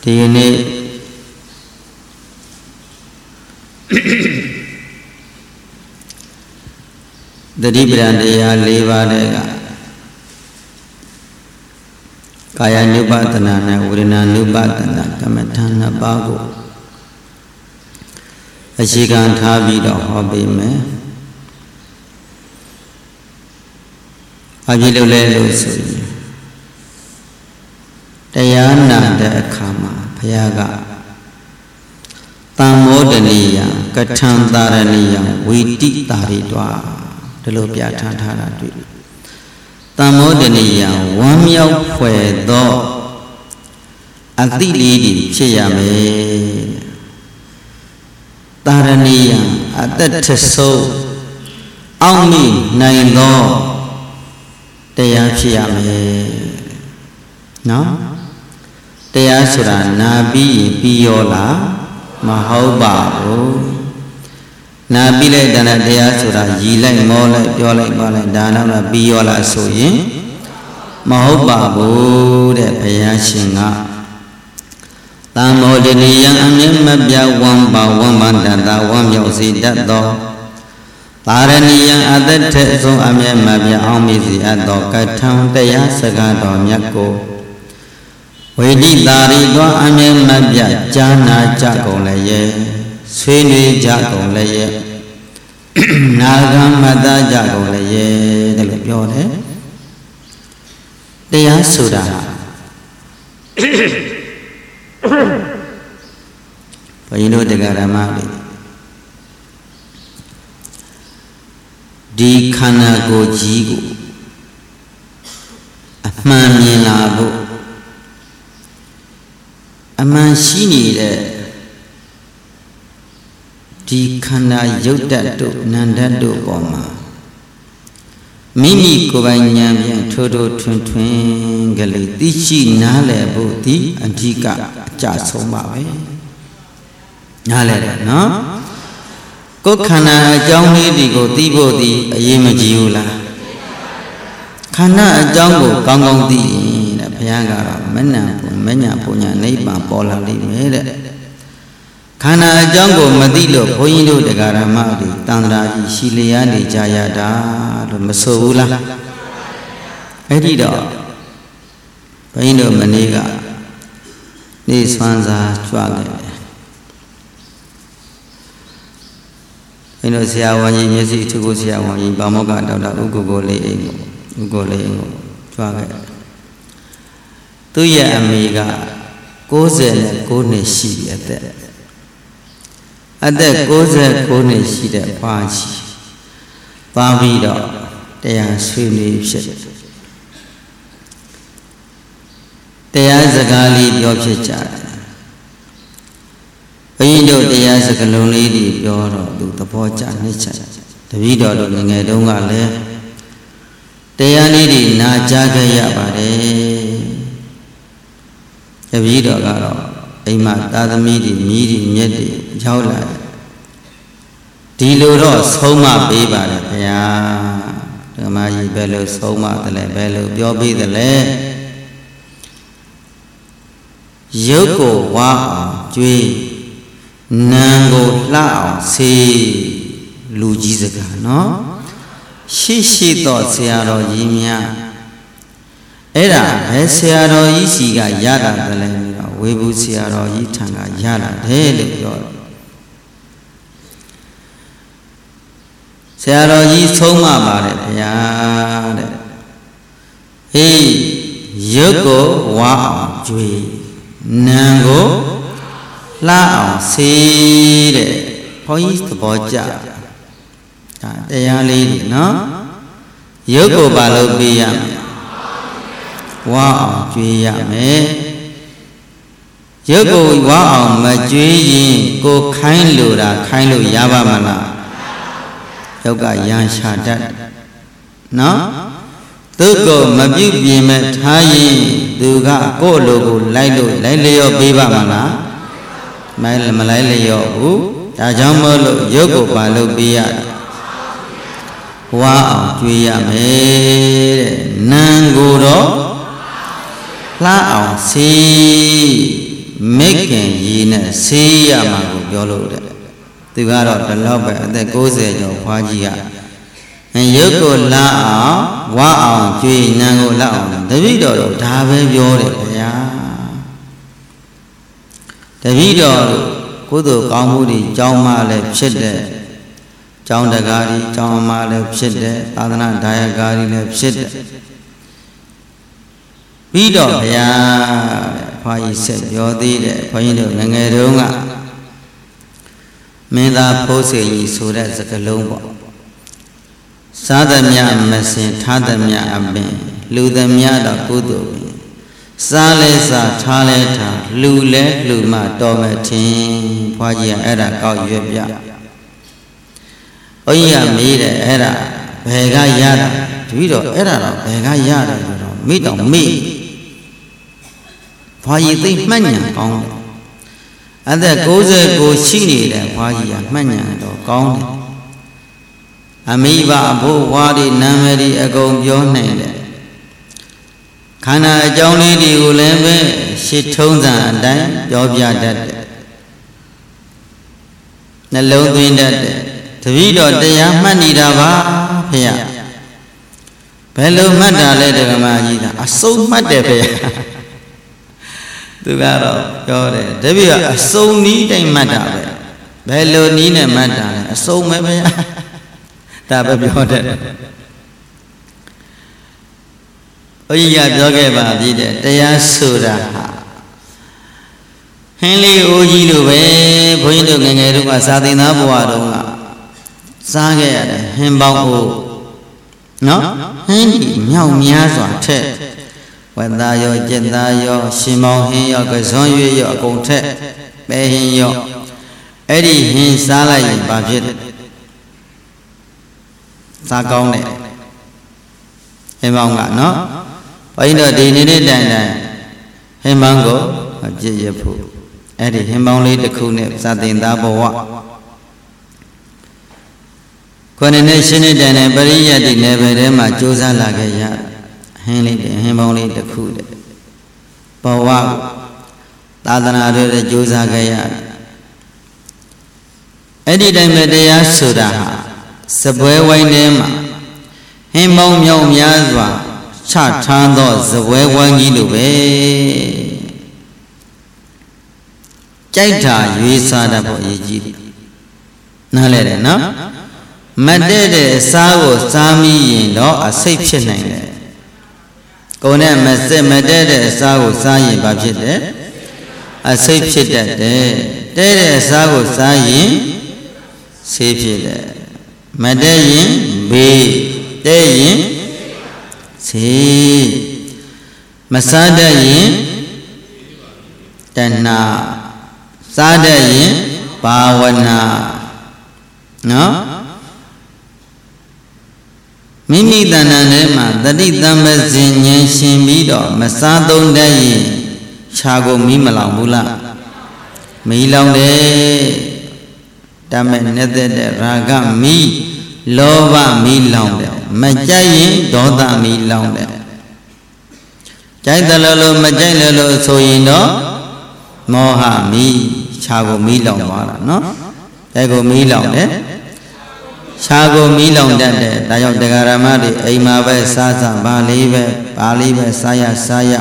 ဒီနေ့တတိပဒံတရား၄ပါးတဲ့ကကာယ ानु ပါဒနာနဲ့ဝေဒနာ ानु ပါဒနာကမ္မထာ၂ပါးကိုအခြေခံထားပြီးတော့ဟောပေးမယ်။ဘာဖြစ်လို့လဲလို့ဆိုရင်တရားနာတဲ့အခါမှာဘုရားကသံမောဒနိယကထံသာရဏိယဝေတိတာရိတွာဒီလိုပြဋ္ဌာန်းထားတာတွေ့သံမောဒနိယဝမ်းမြောက်ဖွယ်သောအတိလေးတွေဖြစ်ရမယ်တာရဏိယအသက်ထဆုံးအောက်မိနိုင်သောတရားဖြစ်ရမယ်နော်တရားဆိုတာနာပြီးရင်ပြီးရောလားမဟုတ်ပါဘူးနာပြီးလိုက်တဲ့တရားဆိုတာရည်လိုက်မောလိုက်ပြောလိုက်ပါလိုက်ဒါတော့ပြီးရောလားဆိုရင်မဟုတ်ပါဘူးတဲ့ဘုရားရှင်ကသံမောဒနိယံအမြဲမပြဝမ်းပါဝမ်းမန္တတာဝမ်းမြောက်စေတတ်သောပါရဏိယံအသက်ထက်ဆုံးအမြဲမပြအောင်မိစေအပ်သောကထံတရားစကားတော်မြတ်ကိုဝေတိတာရိသောအမြဲမပြကြားနာကြကုန်လည်းရဲ့ဆွေးနွေးကြကုန်လည်းရဲ့နာဂမတကြကုန်လည်းရဲ့တဲ့လို့ပြောတယ်တရားဆိုတာဘုန်းကြီးတို့တရားဓမ္မတွေဒီခန္ဓာကိုယ်ကြီးကိုအမှန်မြင်လာဖို့အမှန်ရှိနေတဲ့ဒီခန္ဓာရုပ်တတ်တို့နန္တတ်တို့ပေါ်မှာမိမိကိုယ်ပိုင်ဉာဏ်ဖြင့်ထိုးထိုးထွန်းထွန်းကလေးသိရှိနားလည်ဖို့ဒီအဓိကအကျဆုံးပါပဲနားလည်တယ်နော်ကိုယ်ခန္ဓာအကြောင်းလေးဒီကိုသိဖို့ဒီအရေးမကြီးဘူးလားခန္ဓာအကြောင်းကိုကောင်းကောင်းသိရင်တဲ့ဘုရားကတော့မဉ္ဇဉ်ပူညာနိဗ္ဗာန်ပေါ်လာလိမ့်မယ်တဲ့ခန္ဓာအကြောင်းကိုမသိလို့ဘုန်းကြီးတို့တရားဓမ္မတွေတန်ត្រာကြီးရှိလျားနေကြရတာလို့မဆိုဘူးလားအဲ့ဒီတော့ဘုန်းကြီးတို့မနေ့ကနေ့ဆွမ်းစားကြွခဲ့တယ်ဘုန်းတို့ဆရာဝန်ကြီးမျက်စိထုကိုဆရာဝန်ကြီးဘာမောကဒေါက်တာဥက္ကိုလေးအိမ်ကိုဥက္ကိုလေးအိမ်ကိုကြွခဲ့တယ်သူ့ရဲ့အမေက69နှစ်ရှိပြီအသက်69နှစ်ရှိတဲ့ဖွားကြီးပါပြီးတော့တရားဆွေးနွေးဖြစ်တရားစကားလေးပြောဖြစ်ကြတယ်ဘုန်းကြီးတို့တရားစကားလုံးလေးတွေပြောတော့သူသဘောကျနှစ်ချက်တပည့်တော်တို့ငယ်တုန်းကလည်းတရားလေးတွေနာကြားခဲ့ရပါတယ်တပည့်တော်ကတော့အိမ်မှာသာသမီတွေမြည်တွေမြက်တွေရောက်လာတယ်ဒီလိုတော့ဆုံးမပေးပါတယ်ခင်ဗျာဓမ္မကြီးဘယ်လိုဆုံးမတယ်လဲဘယ်လိုပြောပေးတယ်လဲရုပ်ကိုဝါအောင်ကြွေးနာမ်ကိုလှအောင်ဆေးလူကြီးစကားနော်ရှိတော့ဆရာတော်ကြီးများအဲ့ဒါဘယ်ဆရာတော်ကြီးစီကရတာတလဲဝေဘူးဆရာတော်ကြီးထံကရလာတယ်လို့ပြောတယ်ဆရာတော်ကြီးဆုံးမပါတယ်ဗျာတဲ့ဟေးရုပ်ကိုဝါအောင်ကြွေးနာမ်ကိုလှအောင်ဆေးတဲ့ဘုန်းကြီးသဘောကျဒါတရားလေးတွေနော်ရုပ်ကိုပါလို့ပေးရမယ်ဝါအောင်ကြွေးရမယ်ရုပ်ကိုဝါအောင်မကြွေးရင်ကိုခိုင်းလို့တာခိုင်းလို့ရပါမလားရုပ်ကရန်ရှာတတ်နော်သူကိုမပြုတ်ပြင်မဲ့ထားရင်သူကကိုယ့်လိုကိုလိုက်လျော့ပေးပါမလားမလိုက်လျော့ဘူးဒါကြောင့်မို့လို့ရုပ်ကိုပါလို့ပေးရတယ်ဝါအောင်ကြွေးရမယ်တဲ့နာမ်ကိုတော့လှအောင်ဆေး making ye ne see ya mago yolo de. The God of the love that goes at your Pajia. And you go la wow, Jay Nango Lao, the video, Dave Yore. The video, Kudu Kamudi, Jauma left shit. John the Gari, John Malep Shid, Adana Diagari left shit. Video, ya, Pai said, Yodi, Paino, Nangarunga. Meda Pose, so that's a Colombo. Sadamia Messin, Tadamia Abin, Ludamia da Kudu, Salesa, Taleta, Lule, Luma, Dometin, Pajia, Era, Kau Yubia. Oya made era, Vega Yada, Vido era, Vega Yada, meet on me. For you think mania gone. And there goes a go chini and Paya mania or gone. Amiba, Bo Wadi, Namadi, a go your name. Kana Johnny di Ulembe, she told them, then, Jobia dead. The low wind that. The video they are Manidava here. Bello Mandale Magida, a so much there. The Garo, Yore, the view, a so neat a matter. Bello Nina Mandale, a so maybe Tabba Biodet. Oya Dogeba did it, they are Suda. Henley Ojilu, Pointo Gangaruka, Sadina Buadonga. Saga, Hembo, no? Handy, Meow Miazwa, Ted. When Dayo, Jendayo, Simon, Hiyo, Gazon, your Gontet, Behin yo, Eddie, Hin, Salai, Budget Sagone Hemanga, no? I know they needed and Hemango, a Jiyapu, Eddie, Hemongly, the Kunip, Sadin Dabo. When a nation is done, a very yet never my Josa Lagaya, Henley, him only the cool. Bawa, Tadana, the Josa Gaya. Eddie Medea Suda, Subway Wainema, him on Yom Yazwa, Chartando, the way one you Jaita, you saw the boy. No, let it, no? Madede Sago Sami, no, a safe chin. Go there, Madede Sago Sayi Babjede, a safe chit that day. Dede Sago Sayi, safe it. Madayin, be, dayin, see. Masadayin, Dana, Sadayin, Bawana, no? Mimi Dananema, the Ditamas in Shimbido, Masado Day, Chago Mimala Mula, Milong de Damen Nether Raga Mi, Lova Milong, Majayin, Doda Milong. Jaidalo Majalo, so you know, Moha Mi, Chago Milong, no? They go Milong, eh? Chago Milong that day, Dayo de Garamadi, Aimabe, Sasa, Balibe, Saya,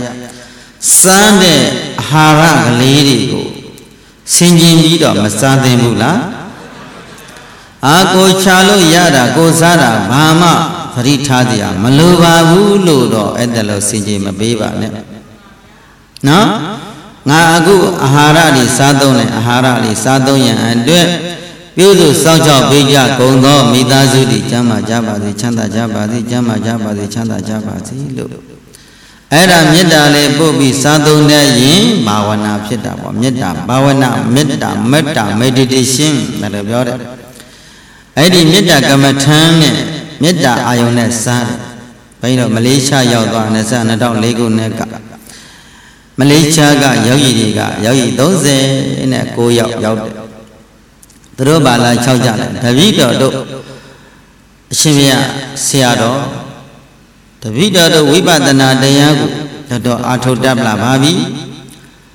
Sunday, Hara, lady go. Singing Lido, Masade Mula. Ako Chalo Yada, go Zara, Bama, Faritadia, Maluba, Ludo, Edelo, Singing Mabiba. No? Nagu, Aharali, Sadone, Aharali, Sadoya, and do it. Beautiful Sancho Bija, Gondo, Midazudi, Jama Jabadi, Chanda Jabadi, Jama Jabadi, Chanda Jabadi, look. Era Midale, Bobby, Sadone, Yin, Bawana, Pita, Mida, Bawana, Meta, meditation, that of your Eddie Mida Gamatan, Mida Ionet Sad, Paino Malaysia, Yoga, and a son, a dog Lego Neka. Malaysia got Yogi, those in a go out. The Robala Chauja, the video, Shivia, Seado, the video, the Wibadana Dayagu, the Ato Dabla Babi,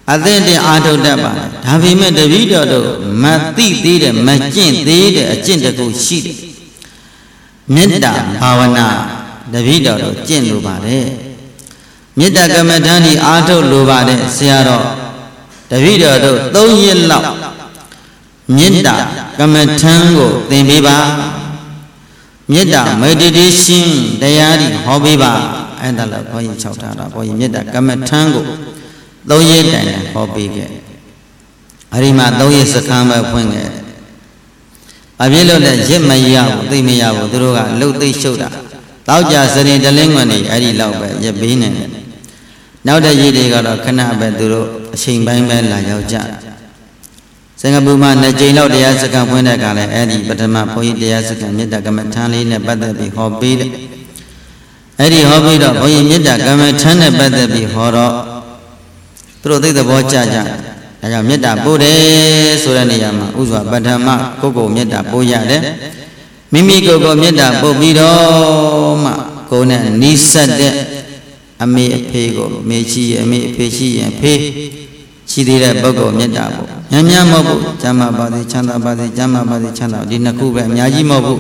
အသင့်တင်အားထုတ်တတ်ပါဒါပေမဲ့တပည့်တော်တို့မသိသေးတယ်မကျင့်သေးတဲ့အကျင့်တကူရှိတယ်မေတ္တာဘာဝနာတပည့်တော်တို့ကျင့်လိုပါတယ်မေတ္တာကမ္မဋ္ဌာန်းဒီအားထုတ်လိုပါတယ်ဆရာတော်တပည့်တော်တို့3ရက်လောက်မေတ္တာကမ္မဋ္ဌာန်းကိုသင်ပေးပါမေတ္တာ meditation တရားဒီဟောပေးပါအဲ့ဒါလည်းဘုန်းကြီး6ထားတာဘုန်းကြီးမေတ္တာကမ္မဋ္ဌာန်းကို3ရက်တိုင်ဟောပေးခဲ့အဲ့ဒီမှာ3ရက်စခန်းပဲဖွင့်ခဲ့အပြည့်လို့လည်းရစ်မရဘူးသိမရဘူးသူတို့ကလှုပ်သိရှုပ်တာတောက်ကြစရင်တလင်းဝင်နေအဲ့ဒီလောက်ပဲရပေးနေတယ်နောက်တဲ့ရည်တွေကတော့ခဏပဲသူတို့အချိန်ပိုင်းပဲလာရောက်ကြစင်ကာပူမှာ2ကြိမ်လောက်တရားစခန်းဖွင့်တဲ့အခါလဲအဲ့ဒီပထမဘုန်းကြီးတရားစခန်းမေတ္တာကမ္မဋ္ဌာန်းလေးနဲ့ပတ်သက်ပြီးဟောပေးတယ်အဲ့ဒီဟောပြီးတော့ဘုန်းကြီးမေတ္တာကမ္မဋ္ဌာန်းနဲ့ပတ်သက်ပြီးဟောတော့သူတို့သိသဘောကျကြဒါကြောင့်မေတ္တာပို့တယ်ဆိုတဲ့နေရာမှာဥစွာပထမကိုမေတ္တာပို့ရတယ်မိမိကိုမေတ္တာပို့ပြီးတော့မှကိုယ်နဲ့နီးစပ်တဲ့အမေအဖေကိုမေရှိရဲ့အမေအဖေရှိရင်ဖေးရှိသေးတဲ့ပုဂ္ဂိုလ်မေတ္တာပို့များမဟုတ်ဘူးကျမ်းမာပါစေချမ်းသာပါစေကျမ်းမာပါစေချမ်းသာဒီနှစ်ခုပဲအများကြီးမဟုတ်ဘူး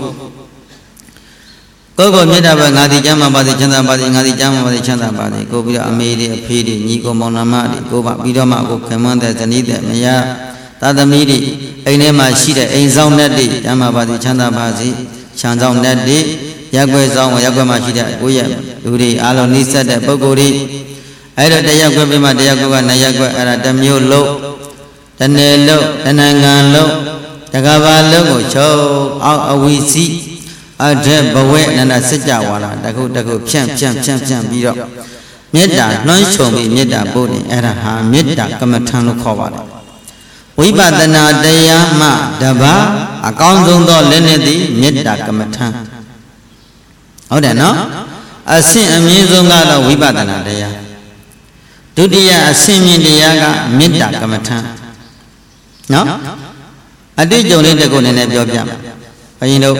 ကိုယ်မေတ္တာပဲငါဒီကျမ်းမာပါစေချမ်းသာပါစေငါဒီကျမ်းမာပါစေချမ်းသာပါစေကိုပြီးတော့အမေတွေအဖေတွေညီကိုမောင်နှမတွေကိုပါပြီးတော့မှကိုခင်မန်းတဲ့ဇနီးတဲ့မယားသာသမီတွေအိမ်ထဲမှာရှိတဲ့အိမ်ဆောင်နဲ့တွေကျမ်းမာပါစေချမ်းသာပါစေခြံဆောင်နဲ့တွေရက်ွယ်ဆောင်ရက်ွယ်မှာရှိတဲ့ကိုယ့်ရဲ့လူတွေအားလုံးနှိစက်တဲ့ပုဂ္ဂိုလ်တွေအဲ့တော့တရားကွက်ပြမှတရားကွက်က2ရက်ကွက်အဲ့ဒါတစ်မျိုးလုံးတစ်နယ်လုံးတစ်နိုင်ငံလုံးတကဘာလုံးကိုချုပ်အောက်အဝီစီအထက်ဘဝဲနန္ဒစကြဝဠာတခုတခုဖြန့်ပြီးတော့မေတ္တာလွှမ်းခြုံပြီးမေတ္တာပို့နေအဲ့ဒါဟာမေတ္တာကမ္မထံလို့ခေါ်ပါတယ်ဝိပဿနာတရားမှတပါအကောင်းဆုံးသောလက်နဲ့သည်မေတ္တာကမ္မထံဟုတ်တယ်နော်အဆင့်အမြင့်ဆုံးကတော့ဝိပဿနာတရားဒုတိယအဆင့်မြင့်တရားကမေတ္တာကမ္မထံနော်အတိတ်ကြုံလေးတစ်ခုနည်းနည်းပြောပြမယ်ဘုရင်တို့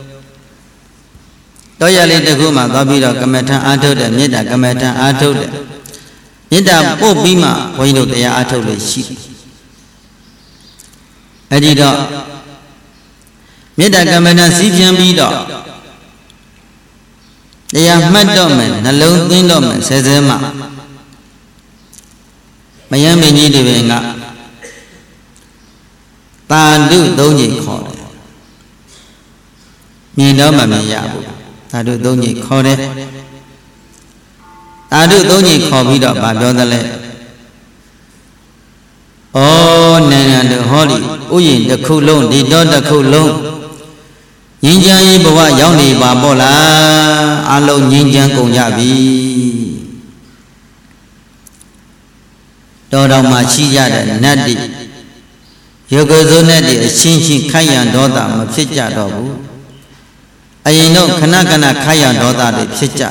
တော့ရလေးတစ်ခုမှသွားပြီးတော့ကမ္မထံအားထုတ်တယ်မေတ္တာကမ္မထံအားထုတ်တယ်မေတ္တာပို့ပြီးမှဘုန်းကြီးတို့တရားအားထုတ်လို့ရှိတယ်အဲ့ဒီတော့မေတ္တာကမ္မထံစီးပြန်ပြီးတော့တရားမှတ်တော့မယ်နှလုံးသွင်းတော့မယ်ဆဲဆဲမှမယမ်းမင်းကြီးတွေပင်ကတာဓု3ကြိမ်ခေါ်တယ်မြင်တော့မှမရဘူးတာဓု3ကြိမ်ခေါ်တယ်တာဓု3ကြိမ်ခေါ်ပြီးတော့ဗာပြောသလဲဩနိုင်ငံတို့ဟောဒီဥယျာဉ်တစ်ခုလုံးဒီတော့တစ်ခုလုံးငြိမ်းချမ်းရေးဘဝရောက်နေပါပေါ့လားအလုံးငြိမ်းချမ်းကုန်ကြပြီတော်တော်မှရှိကြတဲ့နတ်တိယောဂဇုနဲ့တိအချင်းချင်းခိုက်ရန်ဒေါသမဖြစ်ကြတော့ဘူးအရင်တော့ခဏခိုက်ရန်ဒေါသတွေဖြစ်ကြ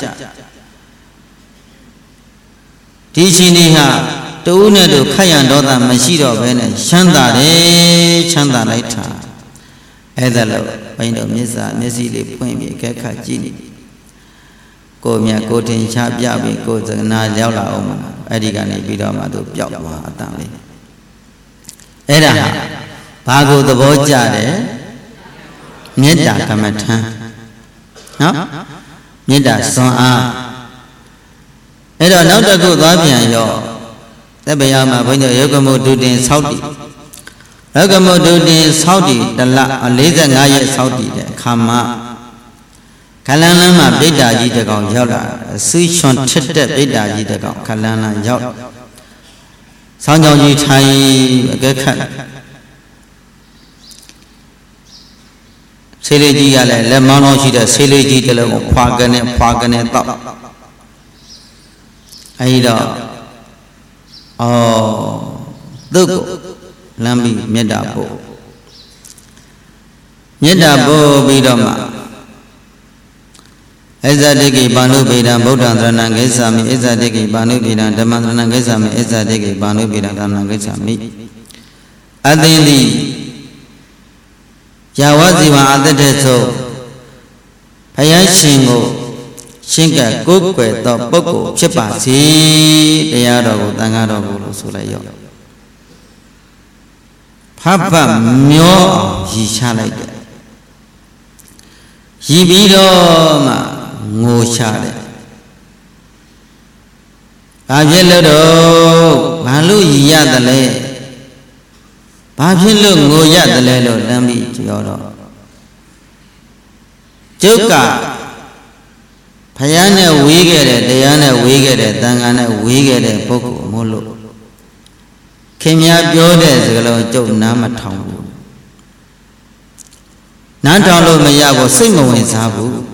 ဒီရှင်တွေဟာတူးနဲ့တို့ခိုက်ရန်ဒေါသမရှိတော့ဘဲနဲ့ချမ်းသာတယ်ချမ်းသာလိုက်တာအဲ့ဒါလို့ဘိန်းတို့မျက်စိလေးဖွင့်ပြီးအခက်ခါကြည့်နေကိုမြတ်ကိုတင်ချပြပြီးကိုစကနာရောက်လာအောင်အဲ့ဒီကနေပြီးတော့မှသူပျောက်သွားအတန်လေးအဲ့ဒါဟာဘာကိုသဘောကျတယ်မေတ္တာကမ္မထံနော်မေတ္တာစွမ်းအားအဲ့တော့နောက်တစ်ခုသွားပြန်ရောသက်ဗျာမှာဘုန်းကြီးယောဂမုဒုတင်ဆောက်တည်ယောဂမုဒုတင်ဆောက်တည်တလ45ရက်ဆောက်တည်တဲ့အခါမှာခလန်းလန်းမှာပိဋ္ဌာကြီးတစ်ကောင်ရောက်လာဆူးချွန်ထက်တဲ့ပိဋ္ဌာကြီးတစ်ကောင်ခလန်းလန်းရောက်ဆောင်းကြောင်ကြီးထိုင်အကဲခတ်ဆေးလေးကြီးကလည်းလက်မောင်းလုံးရှိတဲ့ဆေးလေးကြီးတစ်လုံးကိုဖွာကနေတော့အဲဒီတော့သူ့ကိုလမ်းပြီးမေတ္တာပို့ပြီးတော့မှအစ္ဆတိကိပါဏုပိဒံဗုဒ္ဓံသရဏံဂိစ္ဆာမိအစ္ဆတိကိပါဏုပိဒံဓမ္မံသရဏံဂိစ္ဆာမိအစ္ဆတိကိပါဏုပိဒံဓမ္မံဂိစ္ဆာမိအသင်သည်ယာဝဇီဝအတ္တတဲ့ဆိုဘုရားရှင်ကိုရှင်းကကိုးကွယ်သောပုဂ္ဂိုလ်ဖြစ်ပါစေတရားတော်ကိုသံဃာတော်ကိုလို့ဆိုလိုက်ရော Papa myo yi chalai de. Yi bido ma ngo chale. Bapilo do balu yi ya dale. Bapilo ngo ya dale lo lambi yoro. Joka Payane wigere, Diana wigere, Dangana wigere, Boko Molo. Kemia Biodes, Joe Namatongu. Nantalo Mayago, Simo in Sabu.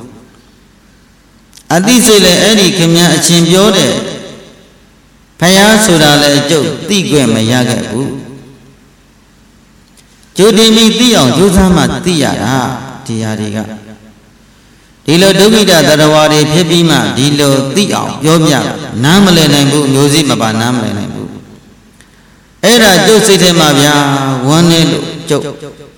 Adisele Eddie Kemia Chimbiode. Payasura Joe, Tigwe Mayagabu. Jodimi Dio, Josama Tiara, Tiariga. Dilo Dubida Darawari Pepima, Dilo Dio, Yobia, Namale Nambu, Yozima Namale Nambu. Era Josite Mavia, one Joe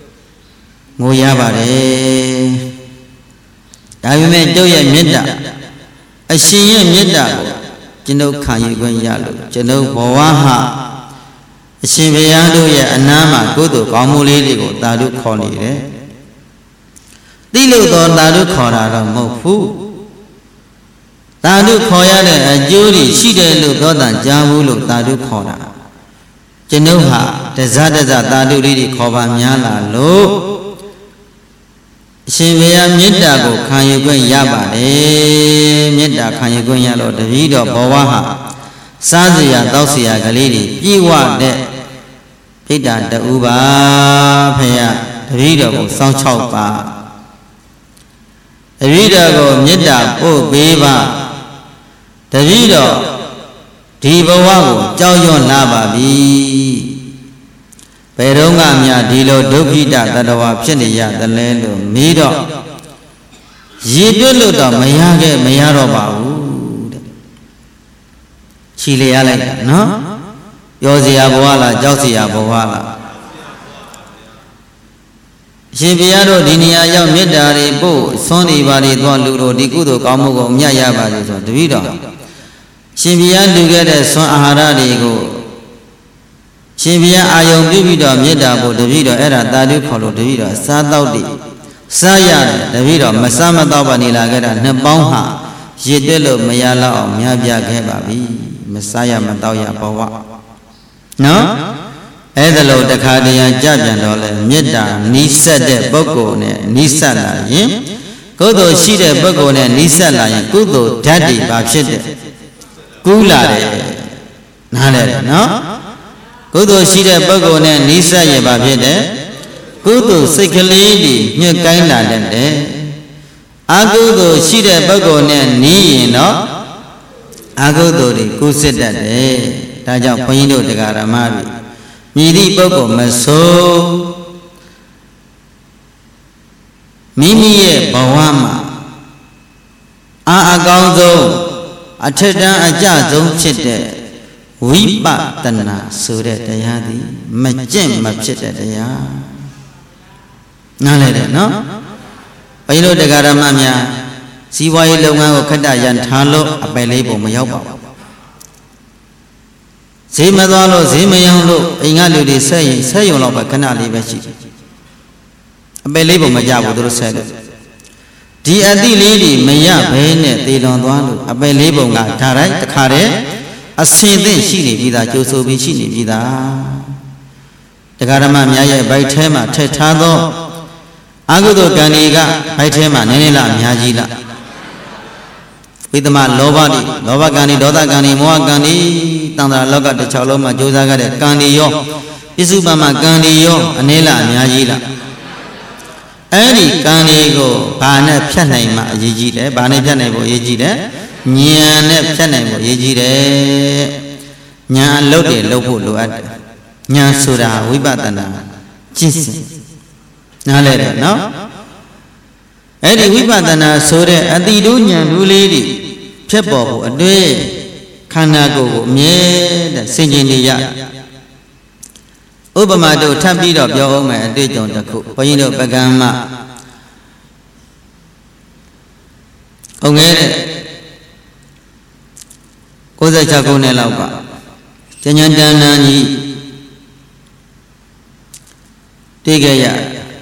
Moyabare. I met Joya Mida. I see him Mida. Geno Kayi Yalo, Geno Boaha. Shiviando ya Anama, Godo, Gamuli, Dadu Koli. Dilo do Dadu Kora Mofu Dadu Koya, a Judy, she did look on Jamu, Dadu Kora. Genoha, the Zadaza Dadu Lidi Koba Miala Lo Shivia Midago, can you go Yaba, Mida, can you go Yalo, the video Bowaha, Sazia, Dosia, Galili, Iwa de Pita, the Uba, Paya, the video, South Chopa. The reader go Nida, oh, Beba. The reader, Divawago, Joyon Lababi. Peronga Mia, Dilo, Dopita, Tadawa, Pshenia, the Lendo, Mido. Yiduluda, Mayage, Mayaroba. Chile Alec, no? Yosia Boala, Josia Boala. Shibiaro Dinia Yam Midari Bo, Sony Bari Don Luro, Dikudo, Kamugo, Myayaba, the video. Shibian together, Son Aharadi go. Shibia Ayom Divido, Midabo, the video, Era, Dadu Polo, the video, Sadaudi, Saya, the video, Masama Dabanila, Nebonha, Jidelo, Mayala, Myabia Kebabi, Messiah Mataya Bawa. No? Edelo the Cardian Jajan Dole, Mida, Nisa de Boko, Nisa Lion, Godo Shide Boko and Nisa Lion, Gudo, Daddy, Babshide, Gulade, Nale, no? Godo Shide Boko and Nisa Yababide, Gudo, sick lady, new kind of Agudo Shide Boko and Ni, no? Agudo, Gusid, Taja Pino de Garamari. Miri Boko Maso Mimi Bawama Agauzo Ateda Ajazo Chite Wipa Tana Sure Tayadi Majem Machete Taya Nale, no? Pailo de Garamamia Siwai Longa Kadayan Talo Apelebo Mayaba Zimadalo, Zimayano, Ingalu say, you love a canali vechi. A believe Majabu said. The Adi lady, Maya, Bene, they don't want a believe Tarai, the Kare, a saint then she vida, Joso Vichini vida. The Garama Maya by Tema, Tetado, Agudo Ganiga, by Tema, Nenila, Miajila. With the man Lobani, Lovagani, Dodagani, Moagani, Tanda Loga, the Chaloma, Josaga, Candio, Isubama, Candio, Anela, Miajila. Any Canigo, Bane Pianema, Yigide, Bane Pianebo, Yigide, Niane Pianebo, Yigide, Nyan Lode, Lopo, Load, Nyan Sura, Wibatana, Chis. Nale, no? Eddie Wibatana, Sore, Adidunya, Lulidi. Pebo, a day, Kanago, Mie, singing the yard. Obamado, Tabi of your own man, they don't cook. Poino Bagama Ongere Koza Chagone Lava Janyandanani တွေ့ကြရ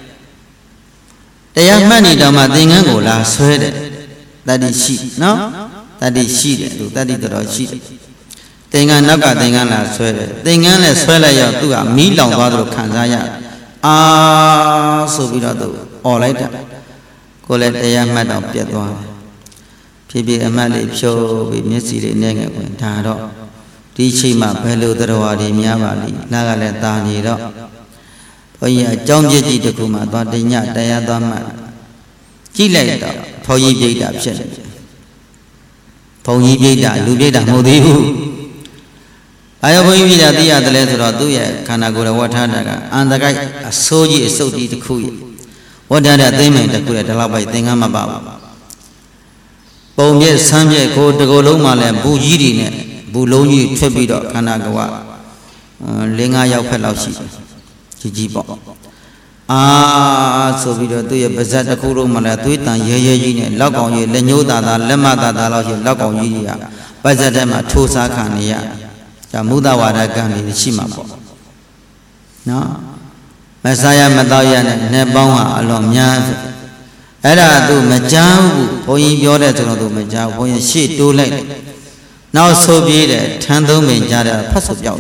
တရားမှတ်နေတော့မှသင်္ကန်းကိုလာဆွဲတယ်တတိရှိနော်တတိရှိတယ်သူတတိတော်ရှိတယ်သင်္ကန်းနောက်ကသင်္ကန်းလာဆွဲတယ်သင်္ကန်းနဲ့ဆွဲလိုက်ရောသူကမီးလောင်သွားသလိုခံစားရအာဆိုပြီးတော့သူអော်လိုက်တာကိုလည်းတရားမှတ်တော့ပြတ်သွားတယ်ဖြည်းဖြည်းအမှတ်လေးဖြိုးပြီးမျက်စိလေးနဲ့ငယ်ဝင်ဒါတော့ဒီချိန်မှာဘယ်လိုတရားတွေများပါလိမ့်နားကလည်းတာနေတော့ဘုန်းကြီးအကြောင်းပြည့်ကြည့်တခုမှသွားတညတရားသွားမှကြည့်လိုက်တော့ဘုန်းကြီးပြိတ္တာဖြစ်နေတယ်ဘုန်းကြီးပြိတ္တာလူပြိတ္တာမဟုတ်သေးဘူးအာယဘုန်းကြီးပြိတ္တာသိရတယ်လဲဆိုတော့သူ့ရဲ့ခန္ဓာကိုယ်ဝဋ္ဌာတာကအန္တကိုက်အစိုးကြီးအစုပ်ကြီးတစ်ခုရဲ့ဝဋ္ဌာတာသိမ့်မယ်တစ်ခုရဲ့ဒီလောက်ပဲသင်္ကန်းမပါဘူးပုံပြည့်ဆန်းပြည့်ကိုတကိုယ်လုံးမှလည်းဘူကြီးတွေနဲ့ဘူလုံးကြီးထွက်ပြီးတော့ခန္ဓာကိုယ်က4-5ရောက်ဖက်လောက်ရှိတယ်ကြီးပေါ့အာဆိုပြီးတော့သူ့ရဲ့ပါဇက်တစ်ခုလုံးမှလည်းသွေးတန်ရဲရဲကြီးနဲ့လောက်ကောင်ကြီးလက်ညှိုးသားလက်မသားလောက်ရှိလောက်ကောင်ကြီးကြီးကပါဇက်ထဲမှာထိုးစားခံနေရဒါမုဒ္ဒဝါဒကံနေရှိမှာပေါ့နော်မဆာယမတော်ရနဲ့နှစ်ပေါင်းဟာအလွန်များဆိုအဲ့ဒါသူမကြောက်ဘူးဘုန်းကြီးပြောတဲ့ဆိုတော့သူမကြောက်ဘုန်းကြီးရှေ့တိုးလိုက်တယ်နောက်ဆိုပြေးတယ်ထန်းသုံးပင်ကြားတယ်ဖတ်ဆိုပြောက်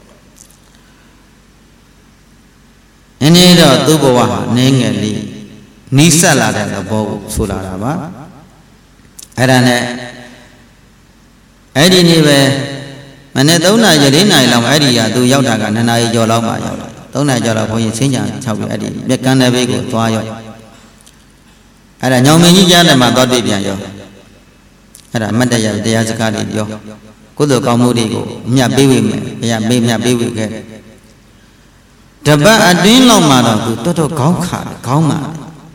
နည်းနည်းတော့သူ့ဘဝဟာနည်းငယ်လေးနီးစပ်လာတဲ့သဘောကိုဆိုလာတာပါအဲ့ဒါနဲ့အဲ့ဒီနေ့ပဲမနေ့3နာရီ4နာရီလောက်အဲ့ဒီကသူရောက်တာက2နာရီကျော်လောက်မှရောက်လာ3နာရီကျော်လောက်ဘုန်းကြီးဆင်းကြ6ပြီအဲ့ဒီမြက်ကန်းတဲ့ဘေးကိုသွားရောက်အဲ့ဒါညောင်မင်းကြီးကြားတယ်မှာသွားတွေ့ပြန်ရောအဲ့ဒါအမတ်တရားတရားစကားတွေပြောကုသိုလ်ကောင်းမှုတွေကိုအမြတ်ပေးဝေမယ်ဘုရားပေးမြတ်ပေးဝေခဲ့တပတ်အတွင်းလောက်မှတော့သူတော်တော်ခေါင်းခါခေါင်းမာ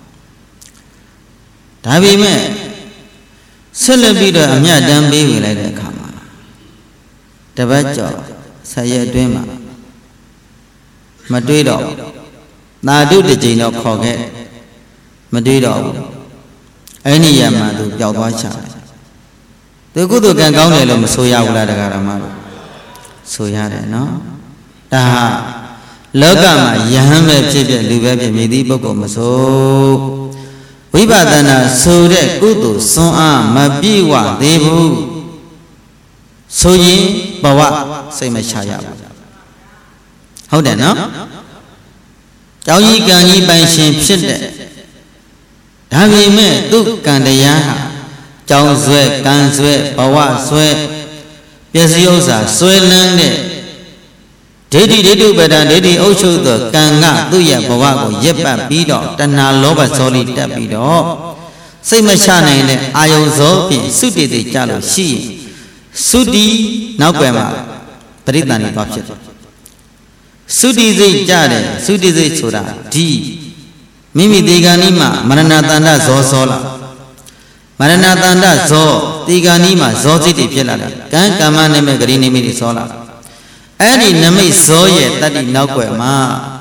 ဒါပေမဲ့ဆက်လက်ပြီးတော့အမြတ်တမ်းပေးဝေလိုက်တဲ့အခါမှာတပတ်ကျော်ဆက်ရက်အတွင်းမှာမတွေးတော့သာဓုတစ်ကြိမ်တော့ခေါ်ခဲ့မတွေးတော့ဘူးအဲ့ဒီရမှာသူပျောက်သွားချတယ်သူကုသိုလ်ကံကောင်းတယ်လို့မဆိုရဘူးလားတရားဓမ္မတို့ဆိုရတယ်နော်ဒါဟာလောကမှာယဟန်ပဲဖြစ်ဖြစ်လူပဲဖြစ်မြည်သည့်ပုဂ္ဂိုလ်မဆိုဝိပဿနာဆိုတဲ့ကုသိုလ်စွမ်းအားမပြည့်ဝသေးဘူးဆိုရင်ဘဝစိတ်မချရဘူးဟုတ်တယ်နော်ကြောင်းကြီးကံကြီးပိုင်ရှင်ဖြစ်တဲ့ဒါပေမဲ့သူ့ကံတရားဟာကြောင်းဆွဲကံဆွဲဘဝဆွဲပစ္စည်းဥစ္စာဆွဲလန်းတဲ့ဒိဋ္ဌိဒိဋ္ဌုပဒံဒိဋ္ဌိအုပ်ချုပ်သောကံကသူ့ရဲ့ဘဝကိုရက်ပတ်ပြီးတော့တဏှာလောဘဇောလိတက်ပြီးတော့စိတ်မချနိုင်တဲ့အာယုံဇောဖြင့်သုတိတိကြလို့ရှိရင်သုတိနောက်ွယ်မှာပရိသန္တိသွားဖြစ်တယ်သုတိစိတ်ကြတယ်သုတိစိတ်ဆိုတာဒီမိမိဒီကံဤမှာမရဏတန္တဇောဇောလာမရဏတန္တဇောဒီကံဤမှာဇောစိတ်တွေဖြစ်လာတယ်ကံကမ္မနဲ့မဲ့ဂရိနိမိတ်တွေဇောလာအဲ့ဒီနမိတ်ဇောရဲ့တတ္တိနောက်ွယ်မှာ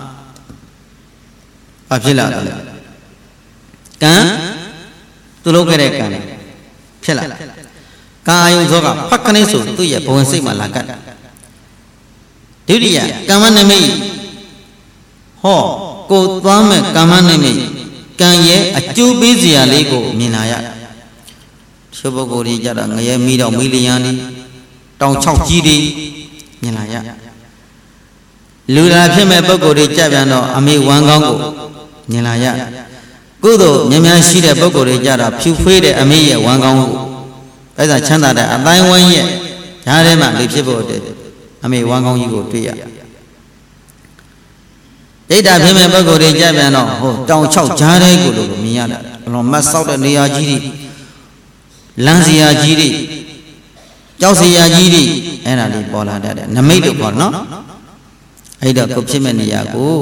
ဘာဖြစ်လာလဲကံသူလုပ်ခဲ့တဲ့ကံဖြစ်လာကံအာယုဇောကဖတ်ခနဲ့ဆိုသူ့ရဲ့ဘဝင်စိတ်မှာလာကတ်ဒုတိယကမ္မနမိတ်ဟောကိုသွားမဲ့ကမ္မနမိတ်ကံရဲ့အကျိုးပေးစရာလေးကိုမြင်လာရချိုးပုဂ္ဂိုလ်ကြီးကြတော့ငရဲမိတော့မိလျံလေးတောင်6ကြီးတွေမြင်လာရလူလာဖြစ်မဲ့ပုဂ္ဂိုလ်တွေကြပြန်တော့အမေဝမ်းကောင်းကိုမြင်လာရကုသိုလ်များများရှိတဲ့ပုဂ္ဂိုလ်တွေကြတော့ဖြူဖွေးတဲ့အမေရဲ့ဝမ်းကောင်းကိုအဲ့ဒါချမ်းသာတဲ့အတိုင်းဝိုင်းရဲ့ဓာတ်ထဲမှာလူဖြစ်ဖို့အတွက်အမေဝမ်းကောင်းကြီးကိုတွေ့ရဒိဋ္ဌာဖြစ်မဲ့ပုဂ္ဂိုလ်တွေကြပြန်တော့ဟိုတောင်6ဂျားတဲ့ကိုလို့မြင်ရတယ်အလွန်မတ်ဆောက်တဲ့နေရာကြီးတွေလမ်းစီယာကြီးတွေကြောက်စီယာကြီးတွေအဲ့ဒါလေးပေါ်လာတတ်တယ်နမိတ်လို့ခေါ်နော်အဲ့တော့ကိုဖြစ်မဲ့နေရာကို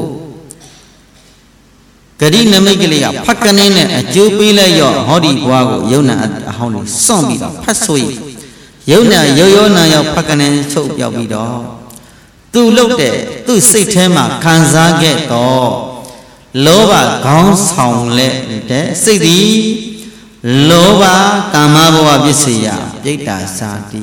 ဂရိနမိတ်ကလေးကဖတ်ကနေနဲ့အကျိုးပေးလိုက်ရောဟောဒီဘွားကိုယုံနာအဟောင်းလေးစွန့်ပြီးတော့ဖတ်ဆိုရင်ယုံနာရောနာရောက်ဖတ်ကနေချုပ်ပြောက်ပြီးတော့သူ့လုတ်တဲ့သူ့စိတ်ထဲမှာခံစားခဲ့တော့လောဘခေါင်းဆောင်လက်တဲ့စိတ်သည်လောဘကာမဘဝပစ္စယပြိတ္တာစာတိ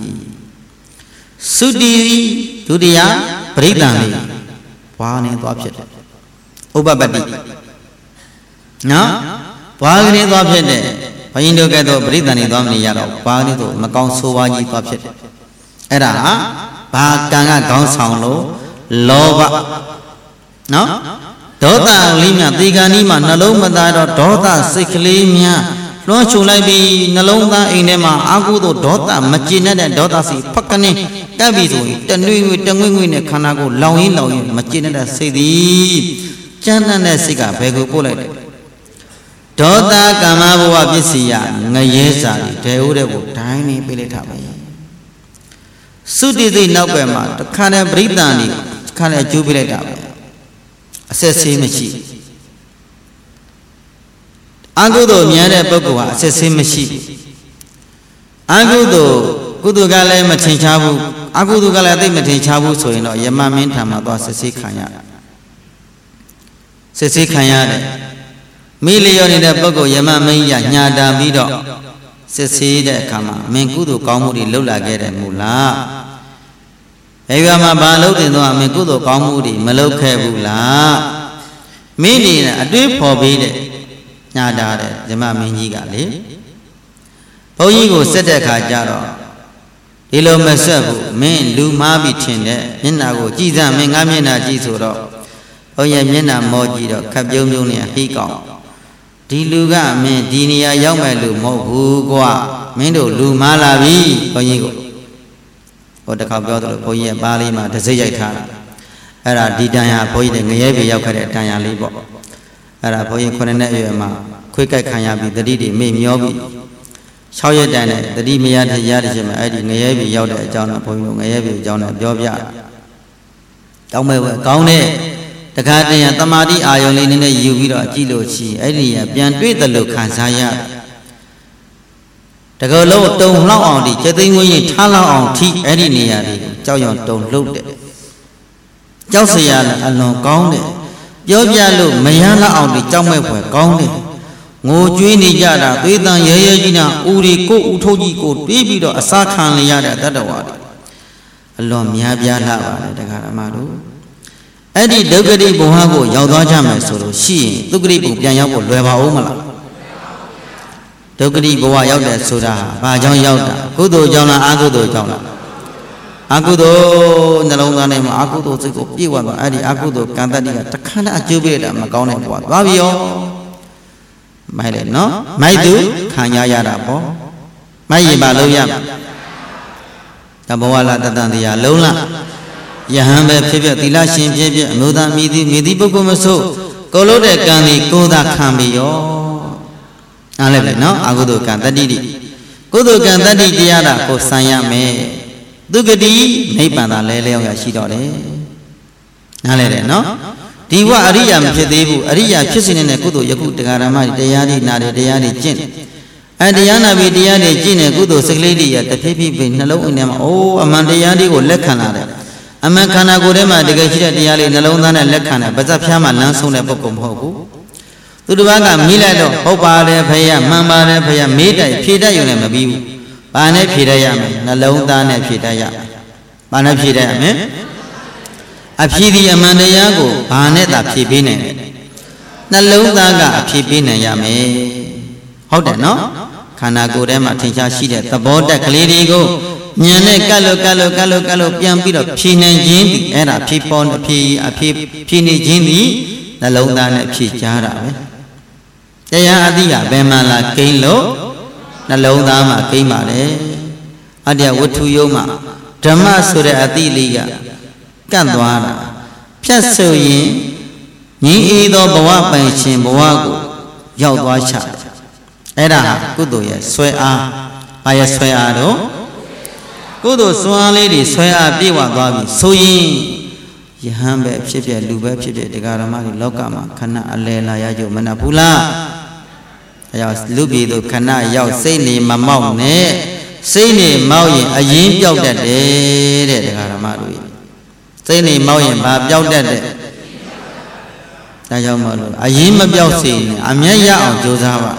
သုတိဒုတိယပရိသန္တိဘွားနေသွားဖြစ်တယ် Ubabati. No? Wagni Dopit, Paino Gato, Brittany Dominiano, Panito, Macon Suwaji Dopit. Era, Bakanga Gonsound, Lova. No? Dota Limia, Diganima, Naloma, Dota, Siklimia. No chulaibi nalonga inema agudo dota machina de dota si pakane tabizu tanui tangui ne khana ko lawin machina da sidi chana ne sika bego ko lai dota kama bwa pisiya ngaye sa li de ude ko dai ni pi lai tha ba sudi dei nauk bwe ma takha ne prithan ni takha ne achu pi lai ta ba aset sei machi Agudo Miare Bogua, Sessimashi Agudo, Gudugale Matin Chabu, Agudugala de Matin Chabu, so you know, Yamamin Tamado, Sessikaya. Sessikaya. Million in the Bogo, Yamamaya, Nyada Vido, Sessi de Kama, Mengudu, Kamudi, Lula Gere Mula. Evama Balo, Mengudu, Kamudi, Maloke Bula. Meaning a deep hobby. Nada, the mammy galley. Oh, you go set a cajaro. Ilo Masabu, men, do Mabi Tinder, Minago, Giza, Mengamina Gisuro. Oh, Yamina Mojido, Cabionia, Hiko. Diluga, men, Dinia, Yamalu, Mohugua, Mendo, Lumalavi, oh, you go. What the Cabioto, Poya, Balima, the Zayata. Era Didaya, Poy, the Navi, Yakare, Tanya Libo. Era Poy, Corona, quick I can't be the Didi, me, Yobi. Show your dana, the Dimia, the Yadishim, adding Navi, Yoda, John, Navi, John, Jobia. Don't Gaune, the Gadi and Tamadi, I only in a Yubira, Gilochi, Eddie, beyond the look, Kansaya. The girl don't low on the Jetting Wing, Tala on tea, Eddie Niadi, Joyon don't load it. Josiah alone Gaune. Jobia look, Mayana on the Jamwe, Gaune. Ngo Juini Yada, Vedan Yayajina, Uri, Ko Utoji, Ko, Baby, or Asakan Yada, that award. Along Yabia Lava, the Garamadu. Eddie Dugadi Bohago, Yadajama, so she, Dugri, Yayabo, Leva Omala. Dugri Boa Yada, Soda, Bajan Yada, Kudo Jona, Agudo Jona. Agudo, Nalonga name, Agudo, Piwa, Adi Agudo, Cantania, Takana, Jubida, Macone, Babio. Made no? Maidu, Kanya Yarapo. Mayibaloya. Taboala Tatandia Lola. Yahambe Pivia, Tilashin Pivia, Muda Midi, Midibukumaso, Colode Gandhi, Koda Cambio. Alebe no? Agudo Cantadi. Kudu Cantadi Diada, Kosaya me. Dugadi, Nepana Lele Yashidore. Alebe no? Diwa Aria Mpedebu, Aria Chisin and Kudu, Yaku, Garama, Deyadi, Nade, Deyadi, Jin. And Diana Vidiadi, Jin, and Kudu, Seglady at the Pepi, Nalo in them, oh, Amandayadi or Lekanade. Amakana Gurema, the Gajida Diali, Nalona and Lekana, Bazapama, Lanson, and Bokum Hobu. Tuduaga, Milado, Hopare, Paya, Mamba, Paya, Meda, Pida, you never be. Bane Pidayam, Nalona and Pidaya. Bana Pidayam, Apidi Amandayago, Baneta Pibine. Nalodaga Pibine Yame. How the no? Kanago Rema Tincha Shida, the border Clerigo, Nyane Galo, Piampiro, Pina Jindi, era Pipon, a Pini Jindi, Nalodan Pichara. Dea Adia, Bemala, Kalo, Nalodama, Kimare, Adia Wutuyoma, Drama Sura Adiliga. Candwana, Piasso yin, either Boa Panchin, Boago, Yawasha. Era, Kudoya, Swea, by a Sweado. Kudo Swan lady, Swea, Biwa Babi, so yin. Yahambe, Pipia, Lube, Pipia, the Garamari, Lokama, Kana, Alela, Yajo, Manapula. Yas Lubido, Kana, Yaw, Sani, Mamone, Sani, Maui, a yin yaw that day, the Garamari. Say ni mau yang bab jauh dah deh. Dah jauh malu. Ayam jauh sini. Amnya ya jauh sahaja.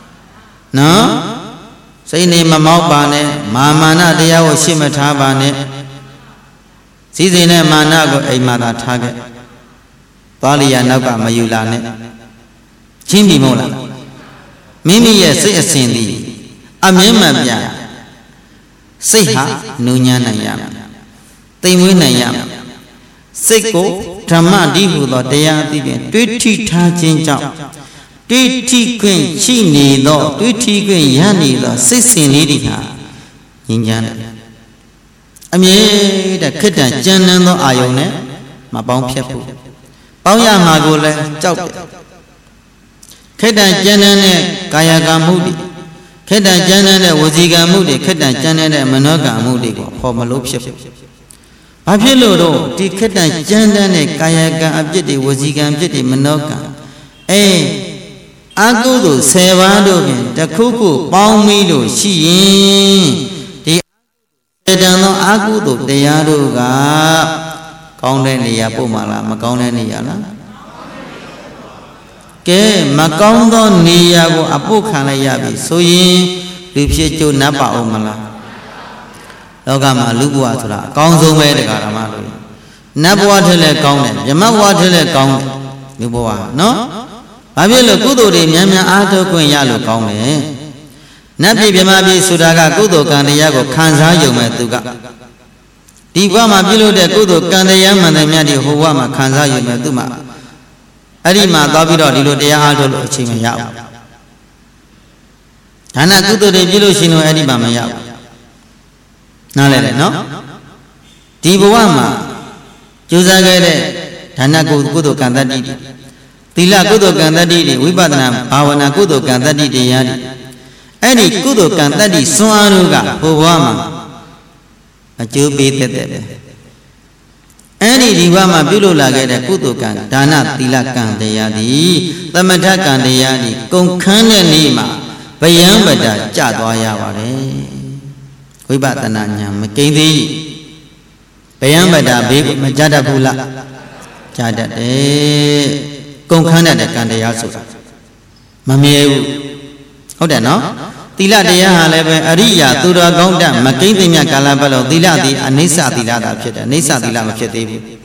No? Say ni mau bane. Mama na dia wasi matha bane. Sisi ni mana go ay mata thage. Talia Naka Mayulane Chimbi Mola Mimi say a Cindy Amemabia Seha Nunyana Yam Timwina Yam Seko Tama Dibu Dea Digan Twitty Tajin Job Twitty Queen Chini do Twitty Queen Yani the 16 Lidiha Injana Ame the Kitten Janan no Ione Ma Bong Piapu Bauya Magole Chop Kitten Janan Kayaga Moody Kitten Janan Waziga Moody Kitten Janan Manoga Moody for Malopship Papilo di Kitten Janan Kayaga Abjeti Waziga Abjeti Manoga Agudo Sevado the Kuku Baumido Shi Dano Agudo de Yaruga Kauneni Yapumala, Macauneni Yana Ke Macaundo Niago Apukana Yabi, so ye Lipshu Napa Omala Logama Luguatura, Council made the Garamadu Napua Tele Count, Yamawa Tele Count, Luboa, no? Babilo Kudo de Yamia Ato Quayalo Count. Nabi Bimabi Sudaga Kudo Kandiago Kanza Yumetuga. Diwama Bilo de Kudo Kandayama and Madi Huama Kanza Yumetuma. Arima Davido Dilo de Aldo Chimaya. Hana Kudo de Bilo Shino Adibamaya. Nale, no? Diwama Juzagade Tanaku Kudo Kandadi. Tila Kudo Kandadi, Wibadana, Pawana Kudo Kandadi de Yadi. Any Kudo Kandadi Suanuga, Huama, a Jew beat it. Any Divama Bilo Lagada Kudo Kan, Dana Tila Kandayadi, the Matakandayadi, Konkanda Nima, Bayambada, Jadwayaware, Wibatananya, Makindi, Bayambada, Big Majada Bula, Jada, Konkanda Kandayasu, Mamie. How then, no? Tila de Halebe, Aria, Tura Gonda, Makindimia Calabalo, Diladi, and Nisa Dilada Pit, Nisa Dilama Pit.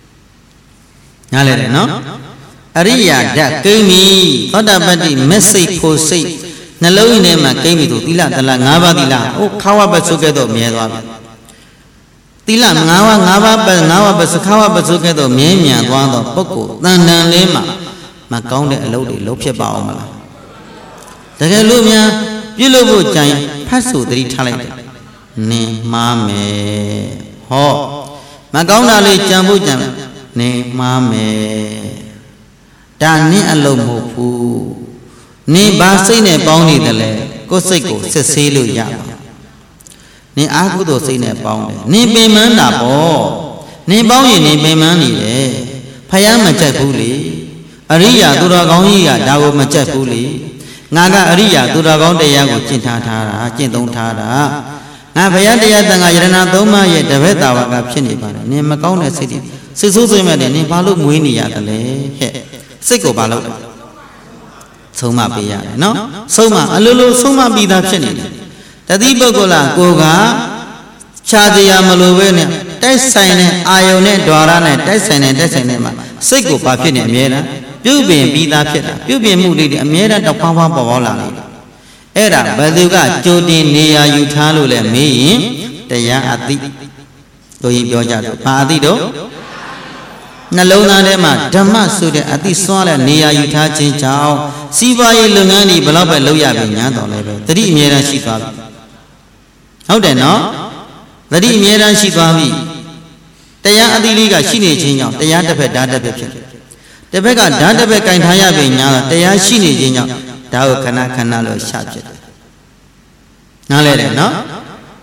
Nale, no? Aria, that gave me, other body, message for say, Naloinema came to Tila, the Langava Dila, oh, Kawabatsukedo, Miedwa. Tila, Nava, Basukawa Batsukedo, Miemia, Wando, Poco, Nandan Lema, Maconde, Lodi, Lopia Baumala. The Galumia, you love giant, pass through the talent. Ne, Mame, Ho, Magona le Jambu Jam, Ne, Mame, Dani Alomopu, Ne, Basine Bounty the Le, Cosseco, Cecilu Yam, Ne Agudo Sine Bounty, Ne Bemanda Bo, Ne Bounty, Ne Bemani, Payama Japuli, Aria Duragonia, Dago Majapuli. Naga Aria, Duragon de Yago, Chintara, Chintontara. Navayanda Yarana Doma, yet the Veta Chiniba, near Macona City. Sisu met in Palu Muinia, Siko Balo. Soma Pia, no? Soma, a little Soma be that Chini. Tadibogola, Goga, Chadia Malovena, Tessine, Ione, Dorane, Tessine, Tessinema, Siko Papina, Mera. You be that pit, you be moody, a mere of Papa Bola. Era, Baduga, Jodi, Nia, Utalo, me, the Ya Ati, Toyoja, Padido Nalona Lema, Damasu, the Ati Sola, Nia, Utachi, Chow, Siva, Lungani, Balaba, Loya, Vinyado, 3 Mera Shifa. How then, no? The D Mera Shifavi. The Ya Adi Liga, Shini Jino, the Yatapet Data Picture. The Bega Dada Beca and Hayabina, the Yashini Jino, Tao Canalo Shabjet. Now let it know.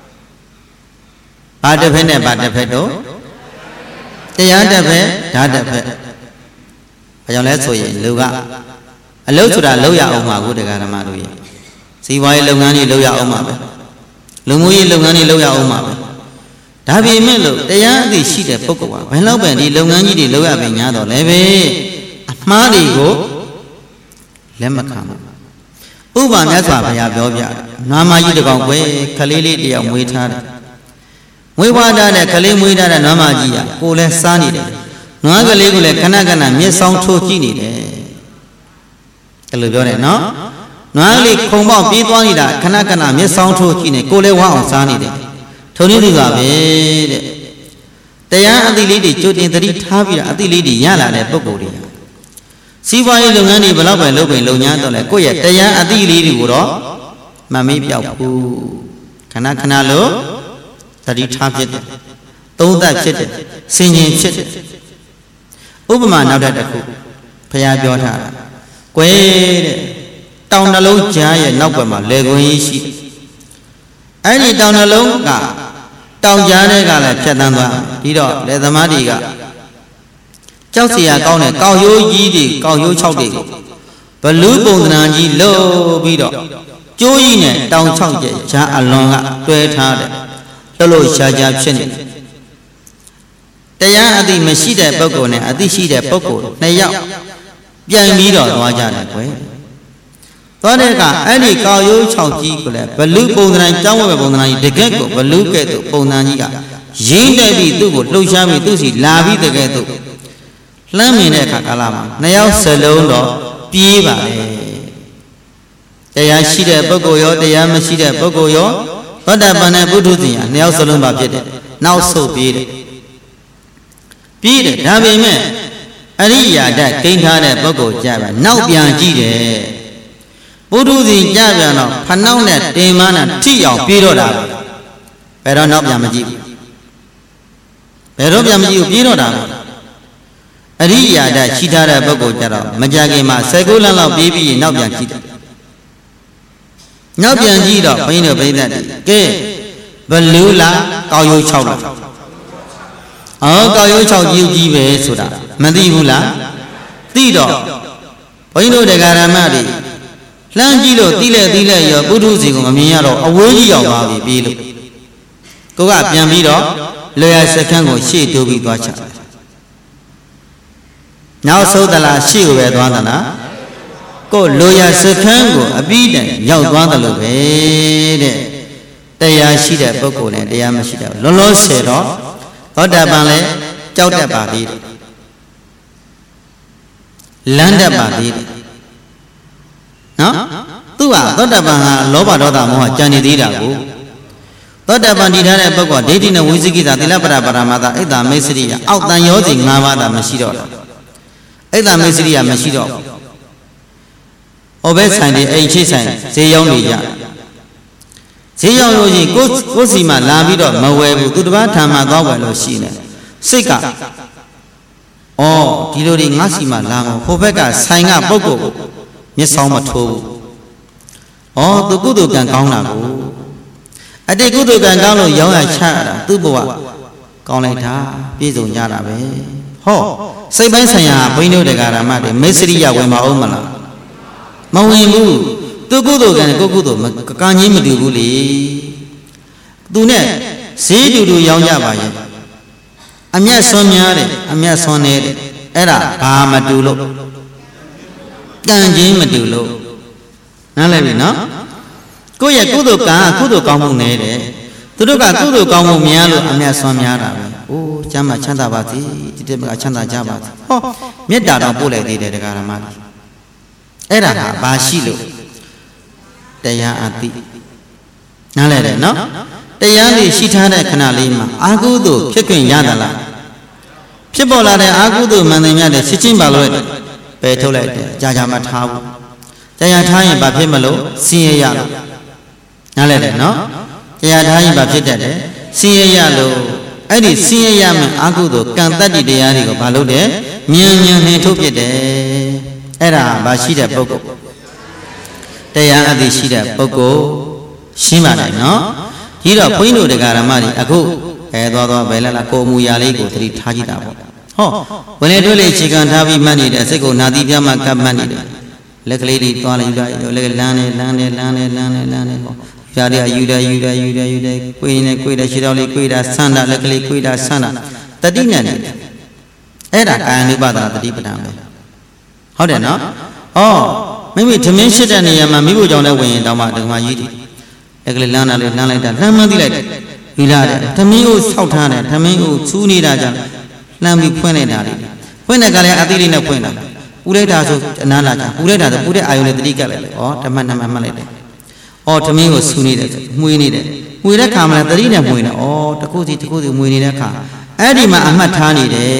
Badapene Badapedo, the Yadape, Dadape. Payoletso, Luga. A low to the Loya Oma would have Garamadu. See why Lungani Loya Oma. Lumui Lungani Loya Oma. Davi Melo, they are the sheet of Pocoa. When Loben, the Lungani, the Loya Vignado, Leve. Marigo Lemacama Uba Nazapaya Bobia, Nama Yudagon, Kalili, the Amwita. We want that Kalim Wida and Namagia, Pole Sani, Nó cái lấy của lại cái này miết xong thô chi này đấy cái lờiပြောnày nó lấy không bao biết toán gì đã cái này miết xong thô chi này cô lấy hoa hồng sa này đấy thôi nên đi vào về đấy tại anh đi lấy đi chỗ tiền thì tháp đi anh đi lấy đi nhà là này bốc bồ đi xí vai lâu ngày đi vào lâu lâu nhá tôi lại coi tại anh đi lấy đi của đó mà mấy biểu phu cái nào lỡ thì tháp chết tốn tài chết sinh nhiên chết úp mà nào đây được phải ai biểu thà quê tao nó lâu trái nóc mà lê quê xí ai đi tao nó lâu cả tao giá này cả là chết tan toàn đi đó để tham đi cả cháu xì cao này cao yếu gì thì cao yếu sau đi và lưới bồn là gì lâu đi đó chú ý này tao sau vậy cha ăn lon tuê tha đấy lâu lâu cha cha chuyện này tại anh đi mà xí đẹp bốc cổ này anh đi xí đẹp bốc cổ này dạoပြန်ပြီးတော့သွားကြတယ်ကွယ်သွားတဲ့အခါအဲ့ဒီကောက်ရိုး6ကြီးကိုလည်းဘလူပုံသဏ္ဍာန်ကြောင်းဝဲပုံသဏ္ဍာန်ကြီးတကယ်ကိုဘလူကဲ့သို့ပုံသဏ္ဍာန်ကြီးကရင်းတက်ပြီးသူ့ကိုလှုပ်ရှားပြီးသူ့စီလာပြီးတကယ်သို့လှမ်းမြင်တဲ့အခါကာလမှာနှစ်ယောက်စလုံးတော့ပြေးပါလေတရားရှိတဲ့ပုဂ္ဂိုလ်ရောတရားမရှိတဲ့ပုဂ္ဂိုလ်ရောသောတာပန်နဲ့ပုထုဇဉ်ဟာနှစ်ယောက်စလုံးပါဖြစ်တယ်နောက်ဆုတ်ပြေးတယ်ဒါပေမဲ့အရိယာတကိန်းထားတဲ့ပုဂ္ဂိုလ်ကြပါနောက်ပြန်ကြည့်တယ်ပုထုဇဉ်ကြပြန်တော့ဖနှောင်းနဲ့တင်မနာထိအောင်ပြေးတော့တာဘယ်တော့နောက်ပြန်မကြည့်ဘူးဘယ်တော့ပြန်မကြည့်ဘူးပြေးတော့တာအရိယာတရှိထားတဲ့ပုဂ္ဂိုလ်ကြတော့မကြခင်မှာ19လမ်းလောက်ပြေးပြီးနောက်ပြန်ကြည့်တယ်နောက်ပြန်ကြည့်တော့ဘိန်းတို့ဘိန်းသက်ကဲဘလူးလားကောက်ရိုး6လားကောက်ရိုး6ကြီးပဲဆိုတာမသိဘူးလားသိတော့ဘုန်းကြီးတို့တရားဓမ္မတွေလှမ်းကြည့်လို့သိလဲရောပုထုဇဉ်ကိုမမြင်ရတော့အဝေးကြီးရောက်သွားပြီပြေးလို့ကိုကပြန်ပြီးတော့လွယ်ရစခန်းကိုရှေ့တိုးပြီးသွားချနောက်ဆုံးသလားရှေ့ကိုပဲသွားသလားကိုလွယ်ရစခန်းကိုအပြီးတိုင်ရောက်သွားတယ်လို့ပဲတဲ့တရားရှိတဲ့ပုဂ္ဂိုလ်နဲ့တရားမရှိတဲ့လောလောဆယ်တော့သောတာပန်လည်းကြောက်တတ်ပါသေးတယ်လမ်းတတ်ပါသေးတယ်နော်သူကသောတာပန်ကလောဘဒေါသမောဟကြံနေသေးတာကိုသောတာပန်တည်ထားတဲ့ပုဂ္ဂိုလ်ဒိဋ္ဌိနဲ့ဝိသိကိစ္စသီလပရပရမတ္တအိတ်တာမေစရိယအောက်တန်ရောစီ5ပါးသာမရှိတော့တာအိတ်တာမေစရိယမရှိတော့ဟောဘဲဆိုင်တွေအိမ်ချိဆိုင်ဈေးရောက်နေကြဈေးရောက်လို့ရှိရင်ကိုယ်စီမှာလာပြီးတော့မဝယ်ဘူးသူတစ်ပါးထံမှာသွားဝယ်လို့ရှိနေစိတ်ကဒီလိုတွေငါစီမှာလာမှာဟိုဘက်ကဆိုင်ကပုဂ္ဂိုလ်ကိုမျက်စောင်းမထိုးဘူးသူကုသိုလ်ကံကောင်းတာကိုအတိတ်ကုသိုလ်ကံကောင်းလို့ရောင်းရချရတာသူ့ဘဝကောင်းလိုက်တာပြည့်စုံကြတာပဲစိတ်ပိုင်းဆိုင်ရာဘိန်းတို့တရားဓမ္မတွေမေစရိယဝင်မအောင်မလားမဝင်ဘူးသူကုသိုလ်ကံကိုကုသိုလ်ကံကြီးမတူဘူးလေသူနဲ့ဈေးတူရောင်းကြပါရဲ့အမျက်ဆွမ်းများတယ်အမျက်ဆွမ်းနေတယ်အဲ့ဒါဘာမတူလို့ကံချင်းမတူလို့နားလည်ပြီနော်ကိုယ့်ရဲ့ကုသိုလ်ကံကုသိုလ်ကောင်းမှုနဲ့တယ်သူတို့ကကုသိုလ်ကောင်းမှုများလို့အမျက်ဆွမ်းများတာပဲကျမ်းမှာချမ်းသာပါစေဒီတက်မှာချမ်းသာကြပါစေမေတ္တာတော်ပို့လိုက်သေးတယ်တရားဓမ္မတွေအဲ့ဒါဟာဘာရှိလို့တရားအသိနားလည်တယ်နော်တရားလေးရှိထားတဲ့ခဏလေးမှာအာဟုသို့ဖြစ်ခွင့်ရသလားဖြစ်ပေါ်လာတဲ့အာဟုသို့မှန်တယ်များတဲ့ရှင်းချင်းပါလို့ပဲထုတ်လိုက်တယ်ကြာမှထားဘူးကြာထားရင်ဘာဖြစ်မလို့စင်ရရလို့နားလည်တယ်နော်ကြာထားရင်ဘာဖြစ်တတ်တယ်စင်ရရလို့အဲ့ဒီစင်ရရမယ်အာဟုသို့ကံတတ္တိတရားတွေကိုဘာလို့လဲမြန်နှင်ထုတ်ပြတယ်အဲ့ဒါဘာရှိတဲ့ပုဂ္ဂိုလ်တရားအသိရှိတဲ့ပုဂ္ဂိုလ်ရှင်းပါတယ်နော်ဒီတော့ဘုန်းကြီးတို့တရားဓမ္မတွေအခုသွားဘယ်လာကိုအမူအရာလေးကိုသတိထားကြည့်တာပေါ့ဝင်လေတွေ့လေခြေခံထားပြီးမှတ်နေတဲ့စိတ်ကိုနာတိပြမှကပ်မှတ်နေတယ်လက်ကလေးတွေသွားလိုက်ယူလိုက်လမ်းနေပေါ့ရှားရယူတယ်ကိုယ်နေကိုယ်တဲ့ခြေတော်လေးကိုယ်တာဆန်းတာလက်ကလေးကိုယ်တာဆန်းတာတတိနဲ့နေတယ်အဲ့ဒါကာယ ानु ပါဒနာတတိပဋ္ဌာန်ပဲဟုတ်တယ်နော်မိမိသမင်းရှိတဲ့နေရာမှာမိဖို့ကြောင့်လည်းဝင်ရင်တောင်းမှဓမ္မကြီးတယ်လက်ကလေးလမ်းတာလေးလမ်းလိုက်တာလှမ်းမသိလိုက်တယ်ယူလာတယ်သမင်းကိုဆောက်ထားတယ်သမင်းကိုချူးနေတာကြောင့်လမ်းပြီးဖွင့်လိုက်တာလေဖွင့်တဲ့ကလည်းအတိလေးနဲ့ဖွင့်တာပူလိုက်တာဆိုအနားလာကြပူလိုက်တာဆိုပူတဲ့အာယုံနဲ့တတိကပ်လိုက်လေဩဓမ္မနမမှတ်လိုက်တယ်ဩသမင်းကိုဆူနေတယ်မှွေနေတယ်မှွေတဲ့ခါမှလည်းတတိနဲ့မှွေနေဩတခုစီမှွေနေတဲ့ခါအဲ့ဒီမှာအမှတ်ထားနေတယ်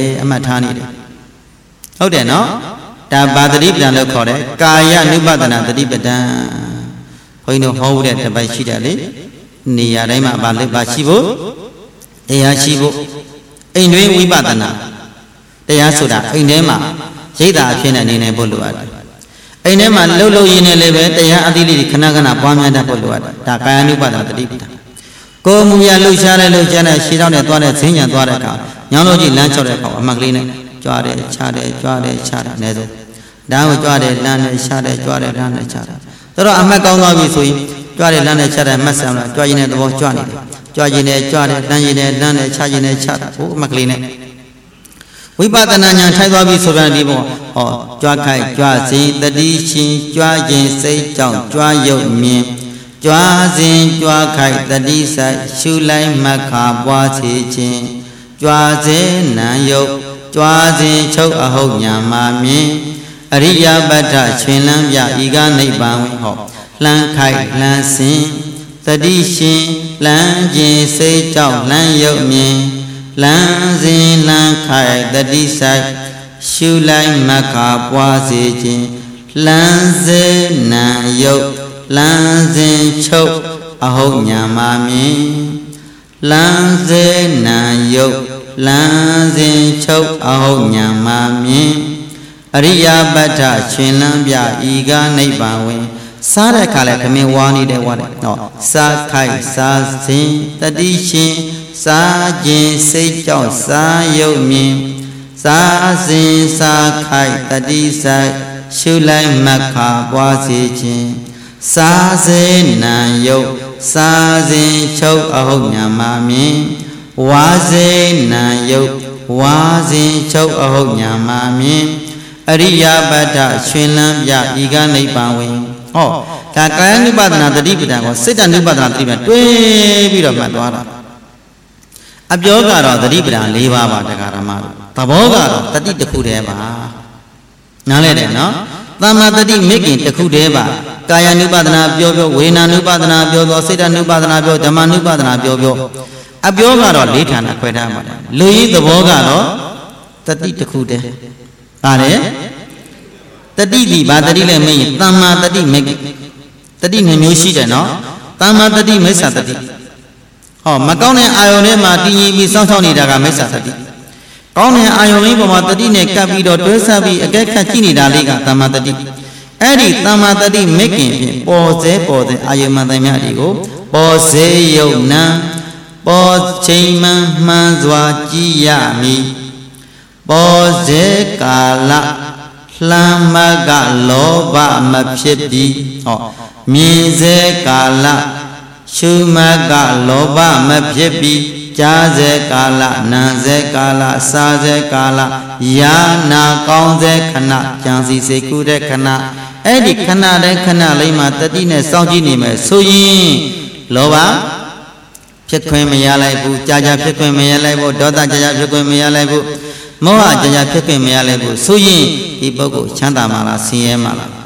ဟုတ်တယ်နော်ဒါဘာတတိပဒံလို့ခေါ်တယ်ကာယ ानु ပဒနာတတိပဒံဘုန်းကြီးတို့ဟောဦးတဲ့တပိုက်ရှိတယ်လေနေရာတိုင်းမှာဘာရှိဖို့တရားရှိဖို့အိမ်တွင်းဝိပဿနာတရားဆိုတာအိမ်ထဲမှာရိတ်တာအဖြစ်နဲ့နေနိုင်ဖို့လိုအပ်တယ်အိမ်ထဲမှာလှုပ်ရင်းနဲ့လည်းပဲတရားအသီးလေးခဏခဏပွားများတတ်ဖို့လိုအပ်တယ်ဒါကာယ ानु ပဒနာတတိပဒံကိုယ်မူရလှုပ်ရှားတဲ့ရှည်တော့နဲ့သွားတဲ့ဈဉ္ညာသွားတဲ့အခါညောင်းလို့ကြီးလမ်းလျှောက်တဲ့အခါအမှတ်ကလေးနဲ့ကြွားတယ်ခြားတယ်ကြွားတယ်ခြားတယ်အနည်းဆုံးဒါကိုကြွားတယ်လမ်းနဲ့ခြားတယ်ကြွားတယ်လမ်းနဲ့ခြားတယ်တော့အမှတ်ကောင်းသွားပြီဆိုရင်ကြွားတယ်လမ်းနဲ့ခြားတယ်မှတ်စမ်းလားကြွားရင်တဲ့သဘောကြွားနေတယ်ကြွားရင်လည်းကြွားတယ်လမ်းရင်လည်းလမ်းနဲ့ခြားရင်လည်းခြားတာဟိုအမှတ်ကလေးနဲ့ဝိပဿနာဉာဏ်ထိုက်သွားပြီဆိုပြန်ဒီဘောကြွားခိုက်ကြွားစဉ်တတိရှင်ကြွားခြင်းစိတ်ကြောင့်ကြွားရုပ်မြင်ကြွားစဉ်ကြွားခိုက်တတိဆိုင်ရှုလိုက်မှတ်ခါပွားစေခြင်းကြွားစဉ်နာယုတ်ကြွားစဉ်ချုပ်အဟုတ်ညာမှာမြင်အရိယပတ္ထချွင်လန်းပြဤကနိဗ္ဗာန်ဟောလှမ်းခိုက်လှမ်းစဉ်တတိရှင်လှမ်းခြင်းစိတ်ကြောင့်လှမ်းရုပ်မြင်လမ်းစဉ်လမ်းခိုက်တတိဆိုင်ရှုလိုက်မှတ်ခါပွားစေခြင်းလမ်းစေနံယုတ်လမ်းစဉ်ချုပ်အဟုတ်ညာမှာမြင်လမ်းစေနံယုတ်လမ်းစဉ်ချုပ်အဟုတ်ညာမှာမြင်အရိယပတ္ထရှင်လန်းပြဤကနိဗ္ဗာန်ဝင်စားတဲ့အခါလဲခမင်းဝါနေတယ်စားခိုက်စားစဉ်တတိရှင်စားခြင်းစိတ်ကြောင့်စားရုပ်မြင်စားစဉ်စားခိုက်တတိဆိုင်ရှုလိုက်မှတ်ခါပွားစေခြင်းစားစေနံယုတ်စားစဉ်ချုပ်အဟုတ်ညာမှာမြင်ဝါစေနံယုတ်ဝါစဉ်ချုပ်အဟုတ်ညာမှာမြင်အရိယပတ္ထရွှင်လန်းပြဤကနိဗ္ဗာန်ဝင်ဒါကာယ ानु ပဒနာတတိပဒံကိုစိတ် ानु ပဒနာတတိပဒံတွဲပြီးတော့မှတ်သွားတာအပြောကတော့တတိပဒံ၄ပါးပါတရားဓမ္မတို့သဘောကတော့တတိတစ်ခုတည်းပါနားလဲတယ်နော်သမ္မာတတိမိခင်တစ်ခုတည်းပါကာယ ानु ပဒနာပြောဝေဒနာ ानु ပဒနာပြောစိတ် ानु ပဒနာပြောဓမ္မ ानु ပဒနာပြောအပြောကတော့၄ဌာနခွဲထားပါတယ်လူကြီးသဘောကတော့တတိတစ်ခုတည်းပါတယ်တတိဒီဘာတတိလဲမင်းသမ္မာတတိမိခင်တတိနှမျိုးရှိတယ်နော်သမ္မာတတိမိစ္ဆာတတိမကောင်းတဲ့အာယုန်ထဲမှာတည်ငြိမ်ပြီးစောင့်ရှောက်နေတာကမိစ္ဆာတတိကောင်းတဲ့အာယုန်လေးပေါ်မှာတတိနဲ့ကပ်ပြီးတော့တွဲဆက်ပြီးအကဲခတ်ကြည့်နေတာလေးကသမ္မာတတိအဲ့ဒီသမ္မာတတိမိခင်ဖြင့်ပေါ်စေအာယုန်မှန်သမျှတွေကိုပေါ်စေယုတ်နံပေါ်ချိန်မှန်စွာကြည်ရမည်ပေါ်စေကာလလှမ်းမကလောဘမဖြစ်ပြီးမြင်စေကာလရှုမကလောဘမဖြစ်ပြီးကြားစေကာလနာစေကာလစားစေကာလယာနာကောင်းစေခဏကြံစီစေကုတဲ့ခဏအဲ့ဒီခဏတိုင်းခဏလေးမှာတတိနဲ့စောင့်ကြည့်နေမယ်ဆိုရင်လောဘဖြစ်ခွင့်မရလိုက်ဘူးကြာဖြစ်ခွင့်မရလိုက်ဘူးဒေါသကြာဖြစ်ခွင့်မရလိုက်ဘူးမောဟကြာဖြစ်ခွင့်မရလိုက်ဘူးဆိုရင်ဒီပုဂ္ဂိုလ်ချမ်းသာမှာလားဆင်းရဲမှာလား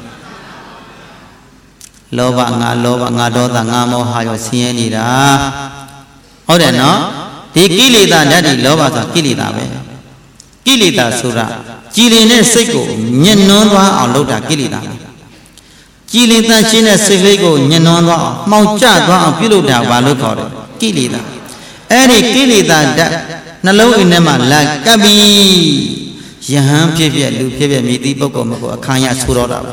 လောဘငါဒေါသငါမောဟရောဆင်းရဲနေတာဟုတ်တယ်နော်ဒီကိလေသာဓာတ်ဒီလောဘဆိုတာကိလေသာပဲကိလေသာဆိုတာကြည်လင်တဲ့စိတ်ကိုညှဉ်းနှွမ်းသွားအောင်လုပ်တာကိလေသာပဲကြည်လင်တဲ့ရှင်းတဲ့စိတ်လေးကိုညှဉ်းနှွမ်းသွားအောင်မှောင်ကျသွားအောင်ပြုလုပ်တာဘာလို့ခေါ်တယ်ကိလေသာအဲ့ဒီကိလေသာဓာတ်နှလုံးအိမ်ထဲမှာလက်ကပ်ပြီးယဟန်ဖြစ်လူဖြစ်မြည်သည့်ပုဂ္ဂိုလ်မကိုအခါရဆိုတော့တာ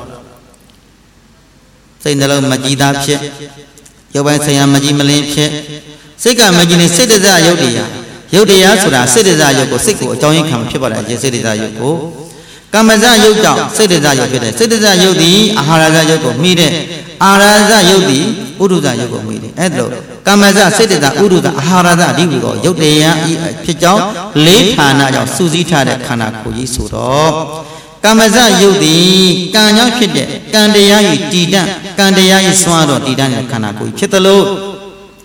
စိတ်နှလုံးမကြည်သားဖြစ်ရုပ်ပိုင်းဆရာမကြည်မလင်းဖြစ်စိတ်ကမကြည်နေစိတ်တဇရုပ်တရားဆိုတာစိတ်တဇရုပ်ကိုစိတ်ကိုအကြောင်းရင်းခံဖြစ်ပေါ်လာခြင်းစိတ်တဇရုပ်ကိုကမ္မဇရုပ်ကြောင့်စိတ်တဇရုပ်ဖြစ်တယ်စိတ်တဇရုပ်သည်အာဟာရဇရုပ်ကိုမိတဲ့အာဟာရဇရုပ်သည်ဥဒုဇရုပ်ကိုမိတယ်အဲ့လိုကမ္မဇစိတ်တဇဥဒုဇအာဟာရဇအဓိပ္ပာယ်ကိုရုပ်တရားဖြစ်ကြောင်း၄ဌာနကြောင့်စုစည်းထားတဲ့ခန္ဓာကိုယ်ကြီးဆိုတော့ကမ္မဇယုတ်သည်ကံကြောင့်ဖြစ်တဲ့ကံတရား၏တည်တံ့ကံတရား၏စွမ်းတော်တည်တံ့တဲ့ခန္ဓာကိုယ်ဖြစ်သလို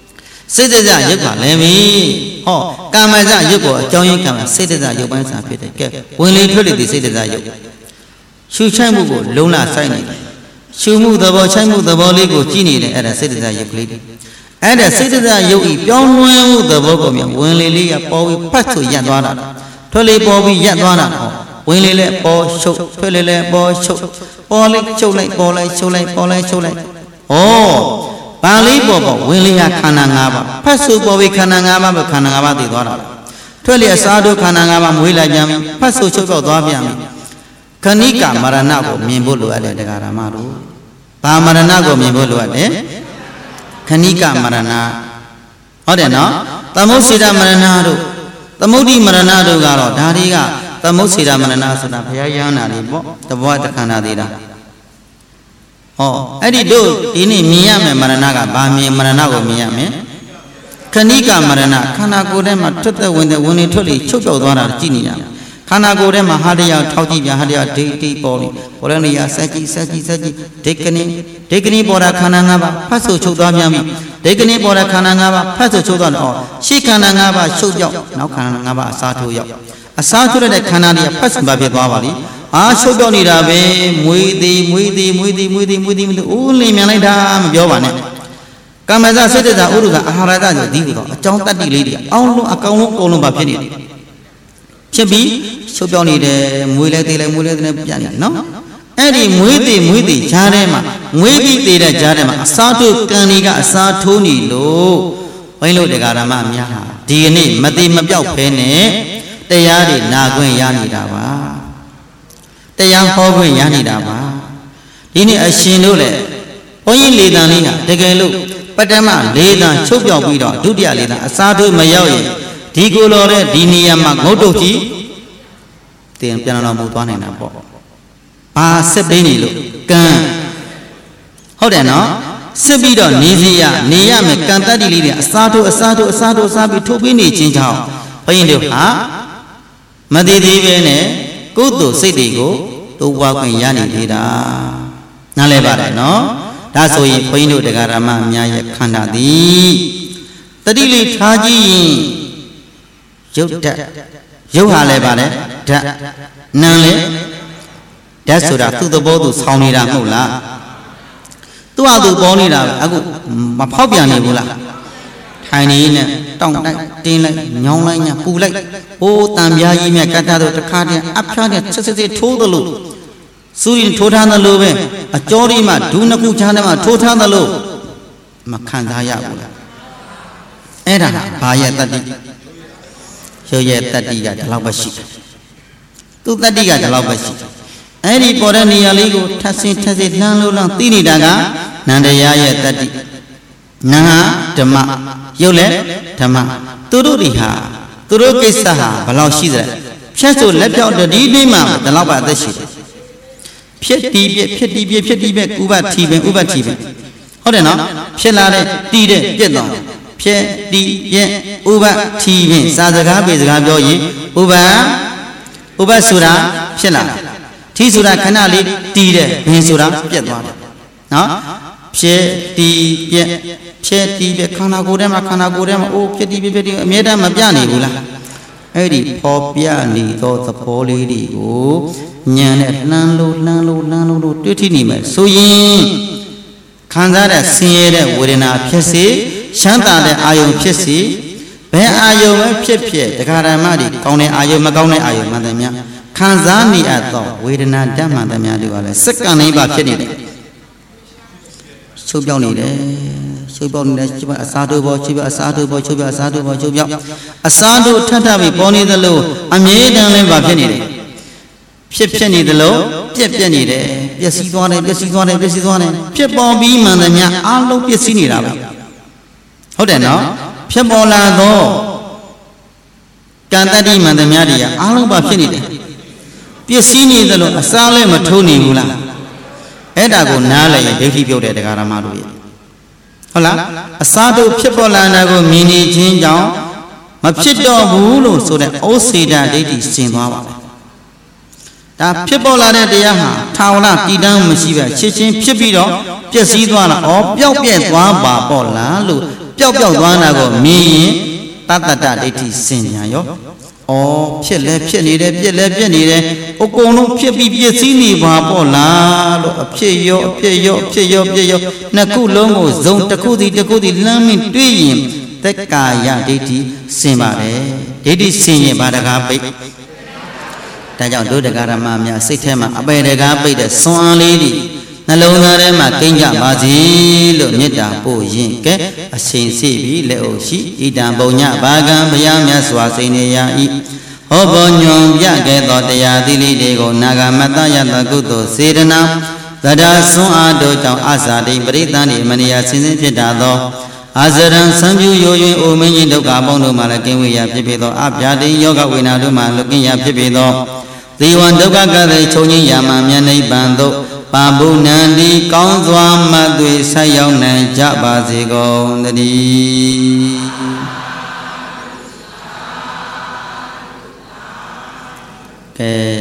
စိတ်တဇရုပ်ကလည်းပြီဟောကာမဇရုပ်ကိုအကြောင်းရင်းကံစိတ်တဇရုပ်ပိုင်းစာဖြစ်တယ်ကဲဝင်လေထွက်လေဒီစိတ်တဇရုပ်ရှုချိုက်မှုကိုလုံးလာဆိုင်နေတယ်ရှုမှုသဘောချိုက်မှုသဘောလေးကိုကြည့်နေတယ်အဲ့ဒါစိတ်တဇရုပ်ကလေးအဲ့ဒါစိတ်တဇရုပ်ဤပြောင်းလဲမှုသဘောကိုမြင်ဝင်လေလေးကပေါ်ပြီးဖတ်ဆိုရပ်သွားတာထွက်လေပေါ်ပြီးရပ်သွားတာဟောဝင်လေလည်းပေါ်ရှုပ်ထွက်လေလည်းပေါ်ရှုပ်ပေါ်လေးချုပ်လိုက်ပေါ်လိုက်ချုပ်လိုက်ပေါ်လိုက်ချုပ်လိုက်ဩပါဠိပေါ်ပေါ်ဝင်လေရခန္ဓာ၅ပါးဖတ်ဆိုပေါ်ပြီးခန္ဓာ၅ပါးပဲခန္ဓာ၅ပါးသိသွားတာထွက်လေအစားတို့ခန္ဓာ၅ပါးမွေးလိုက်ပြန်ပြီဖတ်ဆိုချုပ်ပြောက်သွားပြန်ပြီခဏိကမရဏကိုမြင်ဖို့လိုအပ်တယ်တရားဓမ္မတို့ဘာမရဏကိုမြင်ဖို့လိုအပ်တယ်ခဏိကမရဏဟုတ်တယ်နော်သမုတ်စေတမရဏတို့သမုဒ္ဓိမရဏတို့ကတော့ဒါတွေကသမုတ်စေတမရဏဆိုတာဘုရားရဟန္တာလေးပေါ့တဘောတခန္ဓာသေးတာဟောအဲ့ဒီတို့ဒီနေ့မြင်ရမယ်မရဏကဘာမြင်မရဏကိုမြင်ရမယ်ခဏိကမရဏခန္ဓာကိုယ်ထဲမှာထွက်သက်ဝင်နေထွက်လေချုပ်ပြောက်သွားတာကြည့်နေရမယ်ခန္ဓာကိုယ်ထဲမှာဟာတရားထောက်ကြည့်ပြန်ဟာတရားဒိဋ္ဌိပေါ်ပြီပေါ်တဲ့နေရာစัจကြီးဒိဋ္ဌကနိပေါ်တာခန္ဓာ၅ပါးဖတ်ဆိုချုပ်သွားပြန်ပြီဒိဋ္ဌကနိပေါ်တာခန္ဓာ၅ပါးဖတ်ဆိုချုပ်သွားတော့ရှေ့ခန္ဓာ၅ပါးချုပ်ပြောက်နောက်ခန္ဓာ၅ပါးအစားထိုးရောက်အစားထိုးတဲ့ခန္ဓာတွေကဖတ်ဆိုပါဖြစ်သွားပါလိအာချုပ်ပြောက်နေတာပဲမွေးသည်အိုးလင်းမြန်လိုက်တာမပြောပါနဲ့ကာမဇစိတ္တဇဥရုဇအာဟာရဇဆိုဒီလိုတော့အကြောင်းတတ္တိလေးတွေအောင်းလုံးအကောင်လုံးအကုန်လုံးပါဖြစ်နေတယ်ဖြစ်ပြီးချုပ်ပြောင်းနေတယ်မွေးလဲသေးလဲမွေးလဲသေးပြန်နေနော်အဲ့ဒီမွေးသေးဂျားထဲမှာမွေးပြီးသေးတဲ့ဂျားထဲမှာအစားထိုးကံတွေကအစားထိုးနေလို့ဘိုင်းလို့တရားဓမ္မများဟာဒီကနေ့မသေးမပြောက်ဖဲနဲ့တရားတွေနာခွင့်ရနေတာပါတရားဟောခွင့်ရနေတာပါဒီနေ့အရှင်တို့လည်းဘုန်းကြီးလေတံလေးဟာတကယ်လို့ပထမလေတံချုပ်ပြောက်ပြီးတော့ဒုတိယလေတံအစားထိုးမရောက်ရင်ဒီကိုယ်တော်တဲ့ဒီနေရာမှာငုတ်တုတ်ကြီးတင်ပြန်တော်မူသွားနိုင်တာပေါ့ဘာစစ်ပိနေလို့ကံဟုတ်တယ်နော်စစ်ပြီးတော့နေစီရနေရမယ်ကံတတ္တိလေးတွေအစားထိုးပြီးထုတ်ပြီးနေခြင်းကြောင့်ဘုန်းကြီးတို့ဟာမတည်သေးပဲနဲ့ကုသိုလ်စိတ်တွေကိုတိုးပွားခွင့်ရနေသေးတာနားလဲပါတယ်နော်ဒါဆိုရင်ဘုန်းကြီးတို့တရားဓမ္မအများရဲ့ခန္ဓာသည်တတိလေးထားကြည့်ရင်ရုပ်ဓာတ်ရုပ်ဟာလည်းပါလေဓာတ်နာမ်လေဓာတ်ဆိုတာသူ့သဘောသူဆောင်းနေတာမဟုတ်လားသူ့ဟာသူပေါ်နေတာပဲအခုမဖောက်ပြန်နေဘူးလားထိုင်နေနဲ့တောင့်တိုက်တင်းလိုက်ညောင်းလိုက်ညပူလိုက်ဟိုးတန်ပြားကြီးမြတ်ကတ္တတို့တစ်ခါတည်းအဖျားတဲ့စစ်ထိုးသလိုစူရင်ထိုးထားသလိုပဲအကျော်ဒီမှာဒူးနှစ်ခုချမ်းထဲမှာထိုးထားသလိုမခံစားရဘူးလားအဲ့ဒါဘာရဲ့တတ္တိရုပ်ရဲ့တတ္တိကဒီလောက်ပဲရှိတယ်သူတတ္တိကဒီလောက်ပဲရှိတယ်အဲ့ဒီပေါ်တဲ့နေရာလေးကိုထပ်ဆင်းလှမ်းလို့သိနေတာကနန္တရားရဲ့တတ္တိနာဓမ္မရုပ်လည်းဓမ္မသူတို့တွေဟာသူတို့ကိစ္စဟာဘယ်လောက်ရှိသလဲဖြတ်ဆိုလက်ပြောက်တတိတိမှဒီလောက်ပဲအသက်ရှိတယ်ဖြစ်တီးပြဥပတိပင်ဟုတ်တယ်နော်ဖြစ်လာတဲ့တီးတဲ့ပြက်တော့ဖြစ်တီးပြဥပတိပင်စာစကားပေစကားပြောရင်ဥပဆိုတာဖြစ်လာထီဆိုတာခဏလေးတီးတဲ့ဘင်ဆိုတာပြက်သွားတယ်နော်ဖြစ်တီးပြခန္ဓာကိုယ်ထဲမှာအိုးဖြစ်တီးအမြဲတမ်းမပြနေဘူးလားအဲ့ဒီပေါ်ပြနေသောသဘောလေးတွေကိုဉာဏ်နဲ့လှမ်းလို့တွေ့ထိနေမယ်ဆိုရင်ခံစားတဲ့ဆင်းရဲတဲ့ဝေဒနာဖြစ်စေချမ်းသာတဲ့အာယုံဖြစ်စေဘယ်အာယုံပဲဖြစ်တရားဓမ္မတွေကောင်းတဲ့အာယုံမကောင်းတဲ့အာယုံမှန်တယ်များခံစားနေအပ်သောဝေဒနာဓာတ်မှန်တယ်များတွေကလည်းစက္ကန့်တိုင်းပါဖြစ်နေတယ်ချုပ်ပြောင်းနေတယ်အစားတို့ပေါ်ချုပ်ပြောက်အစားတို့ထပ်ပြီးပေါ်နေသလိုအမြဲတမ်းလည်းပါဖြစ်နေတယ်ဖြစ်နေသလိုပြက်နေတယ်ပျက်စီးသွားတယ်ဖြစ်ပေါ်ပြီးမှန်တယ်များအလုံးပျက်စီးနေတာပဲဟုတ်တယ်နော်ဖြစ်ပေါ်လာသောကံတတ္တိမှန်တယ်များတွေကအားလုံးပါဖြစ်နေတယ်ပျက်စီးနေသလိုအစားလည်းမထိုးနေဘူးလားအဲ့ဒါကိုနားလည်ရင်ဒိဋ္ဌိပြုတ်တဲ့တရားဓမ္မတို့ရဲ့ဟုတ်လားအစားတို့ဖြစ်ပေါ်လာတာကိုမြင်နေခြင်းကြောင့်မဖြစ်တော့ဘူးလို့ဆိုတဲ့ဩစေတဒိဋ္ဌိရှင်းသွားပါပဲဒါဖြစ်ပေါ်လာတဲ့တရားဟာထာဝရတည်တံ့မရှိပဲချက်ချင်းဖြစ်ပြီးတော့ပျက်စီးသွားတာပျောက်ပြက်သွားပါပေါ့လားလို့ပျောက်သွားတာကိုမြင်ရင်တတ္တဒိဋ္ဌိစင်ညာရောဖြစ်လဲဖြစ်နေတယ်ပြက်လဲပြက်နေတယ်အကုန်လုံးဖြစ်ပြီးပြည့်စည်နေပါပေါ့လားလို့အဖြစ်ရောပြက်ရောနှစ်ခုလုံးကိုဇုံတစ်ခုစီလမ်းမင်းတွေးရင်သက်ကာယဒိဋ္ဌိစင်ပါတယ်ဒိဋ္ဌိစင်ရင်ဘာတကားပိတ်ဒါကြောင့်ဒုဒကာရမများစိတ်ထဲမှာအပေတကားပိတ်တဲ့စွမ်းအားလေးတွေနှလုံးသားထဲမှာကိန်းကြပါစေလို့မေတ္တာပို့ရင်ကဲအချိန်စီပြီးလက်အိုရှိဣဒံပုံညဘာကံဘုရားမြတ်စွာစိန်နေရ၏ဟောဘောညွန်ပြခဲ့သောတရားသီလေးတွေကိုနာဂမတ္တယတကုသိုလ်စေတနာသဒ္ဒါစွမ်းအားတို့ကြောင့်အစာတိပရိသန္တိမနိယဆင်းဆင်းဖြစ်တာသောအာဇရံသံပြုယိုယွင်အိုမင်းကြီးဒုက္ခပေါင်းတို့မှလည်းကင်းဝေးရဖြစ်ပေသောအပြာတိယောဂဝေနာတို့မှလွတ်ကင်းရဖြစ်ပေသောဇီဝံဒုက္ခကတဲ့ချုပ်ငြိမ်းရာမှမြတ်နိဗ္ဗာန်သို့ပါဘုနန္တိကောင်းစွာမတ်သွေဆက်ရောက်နိုင်ကြပါစေကုန်သတည်းကဲ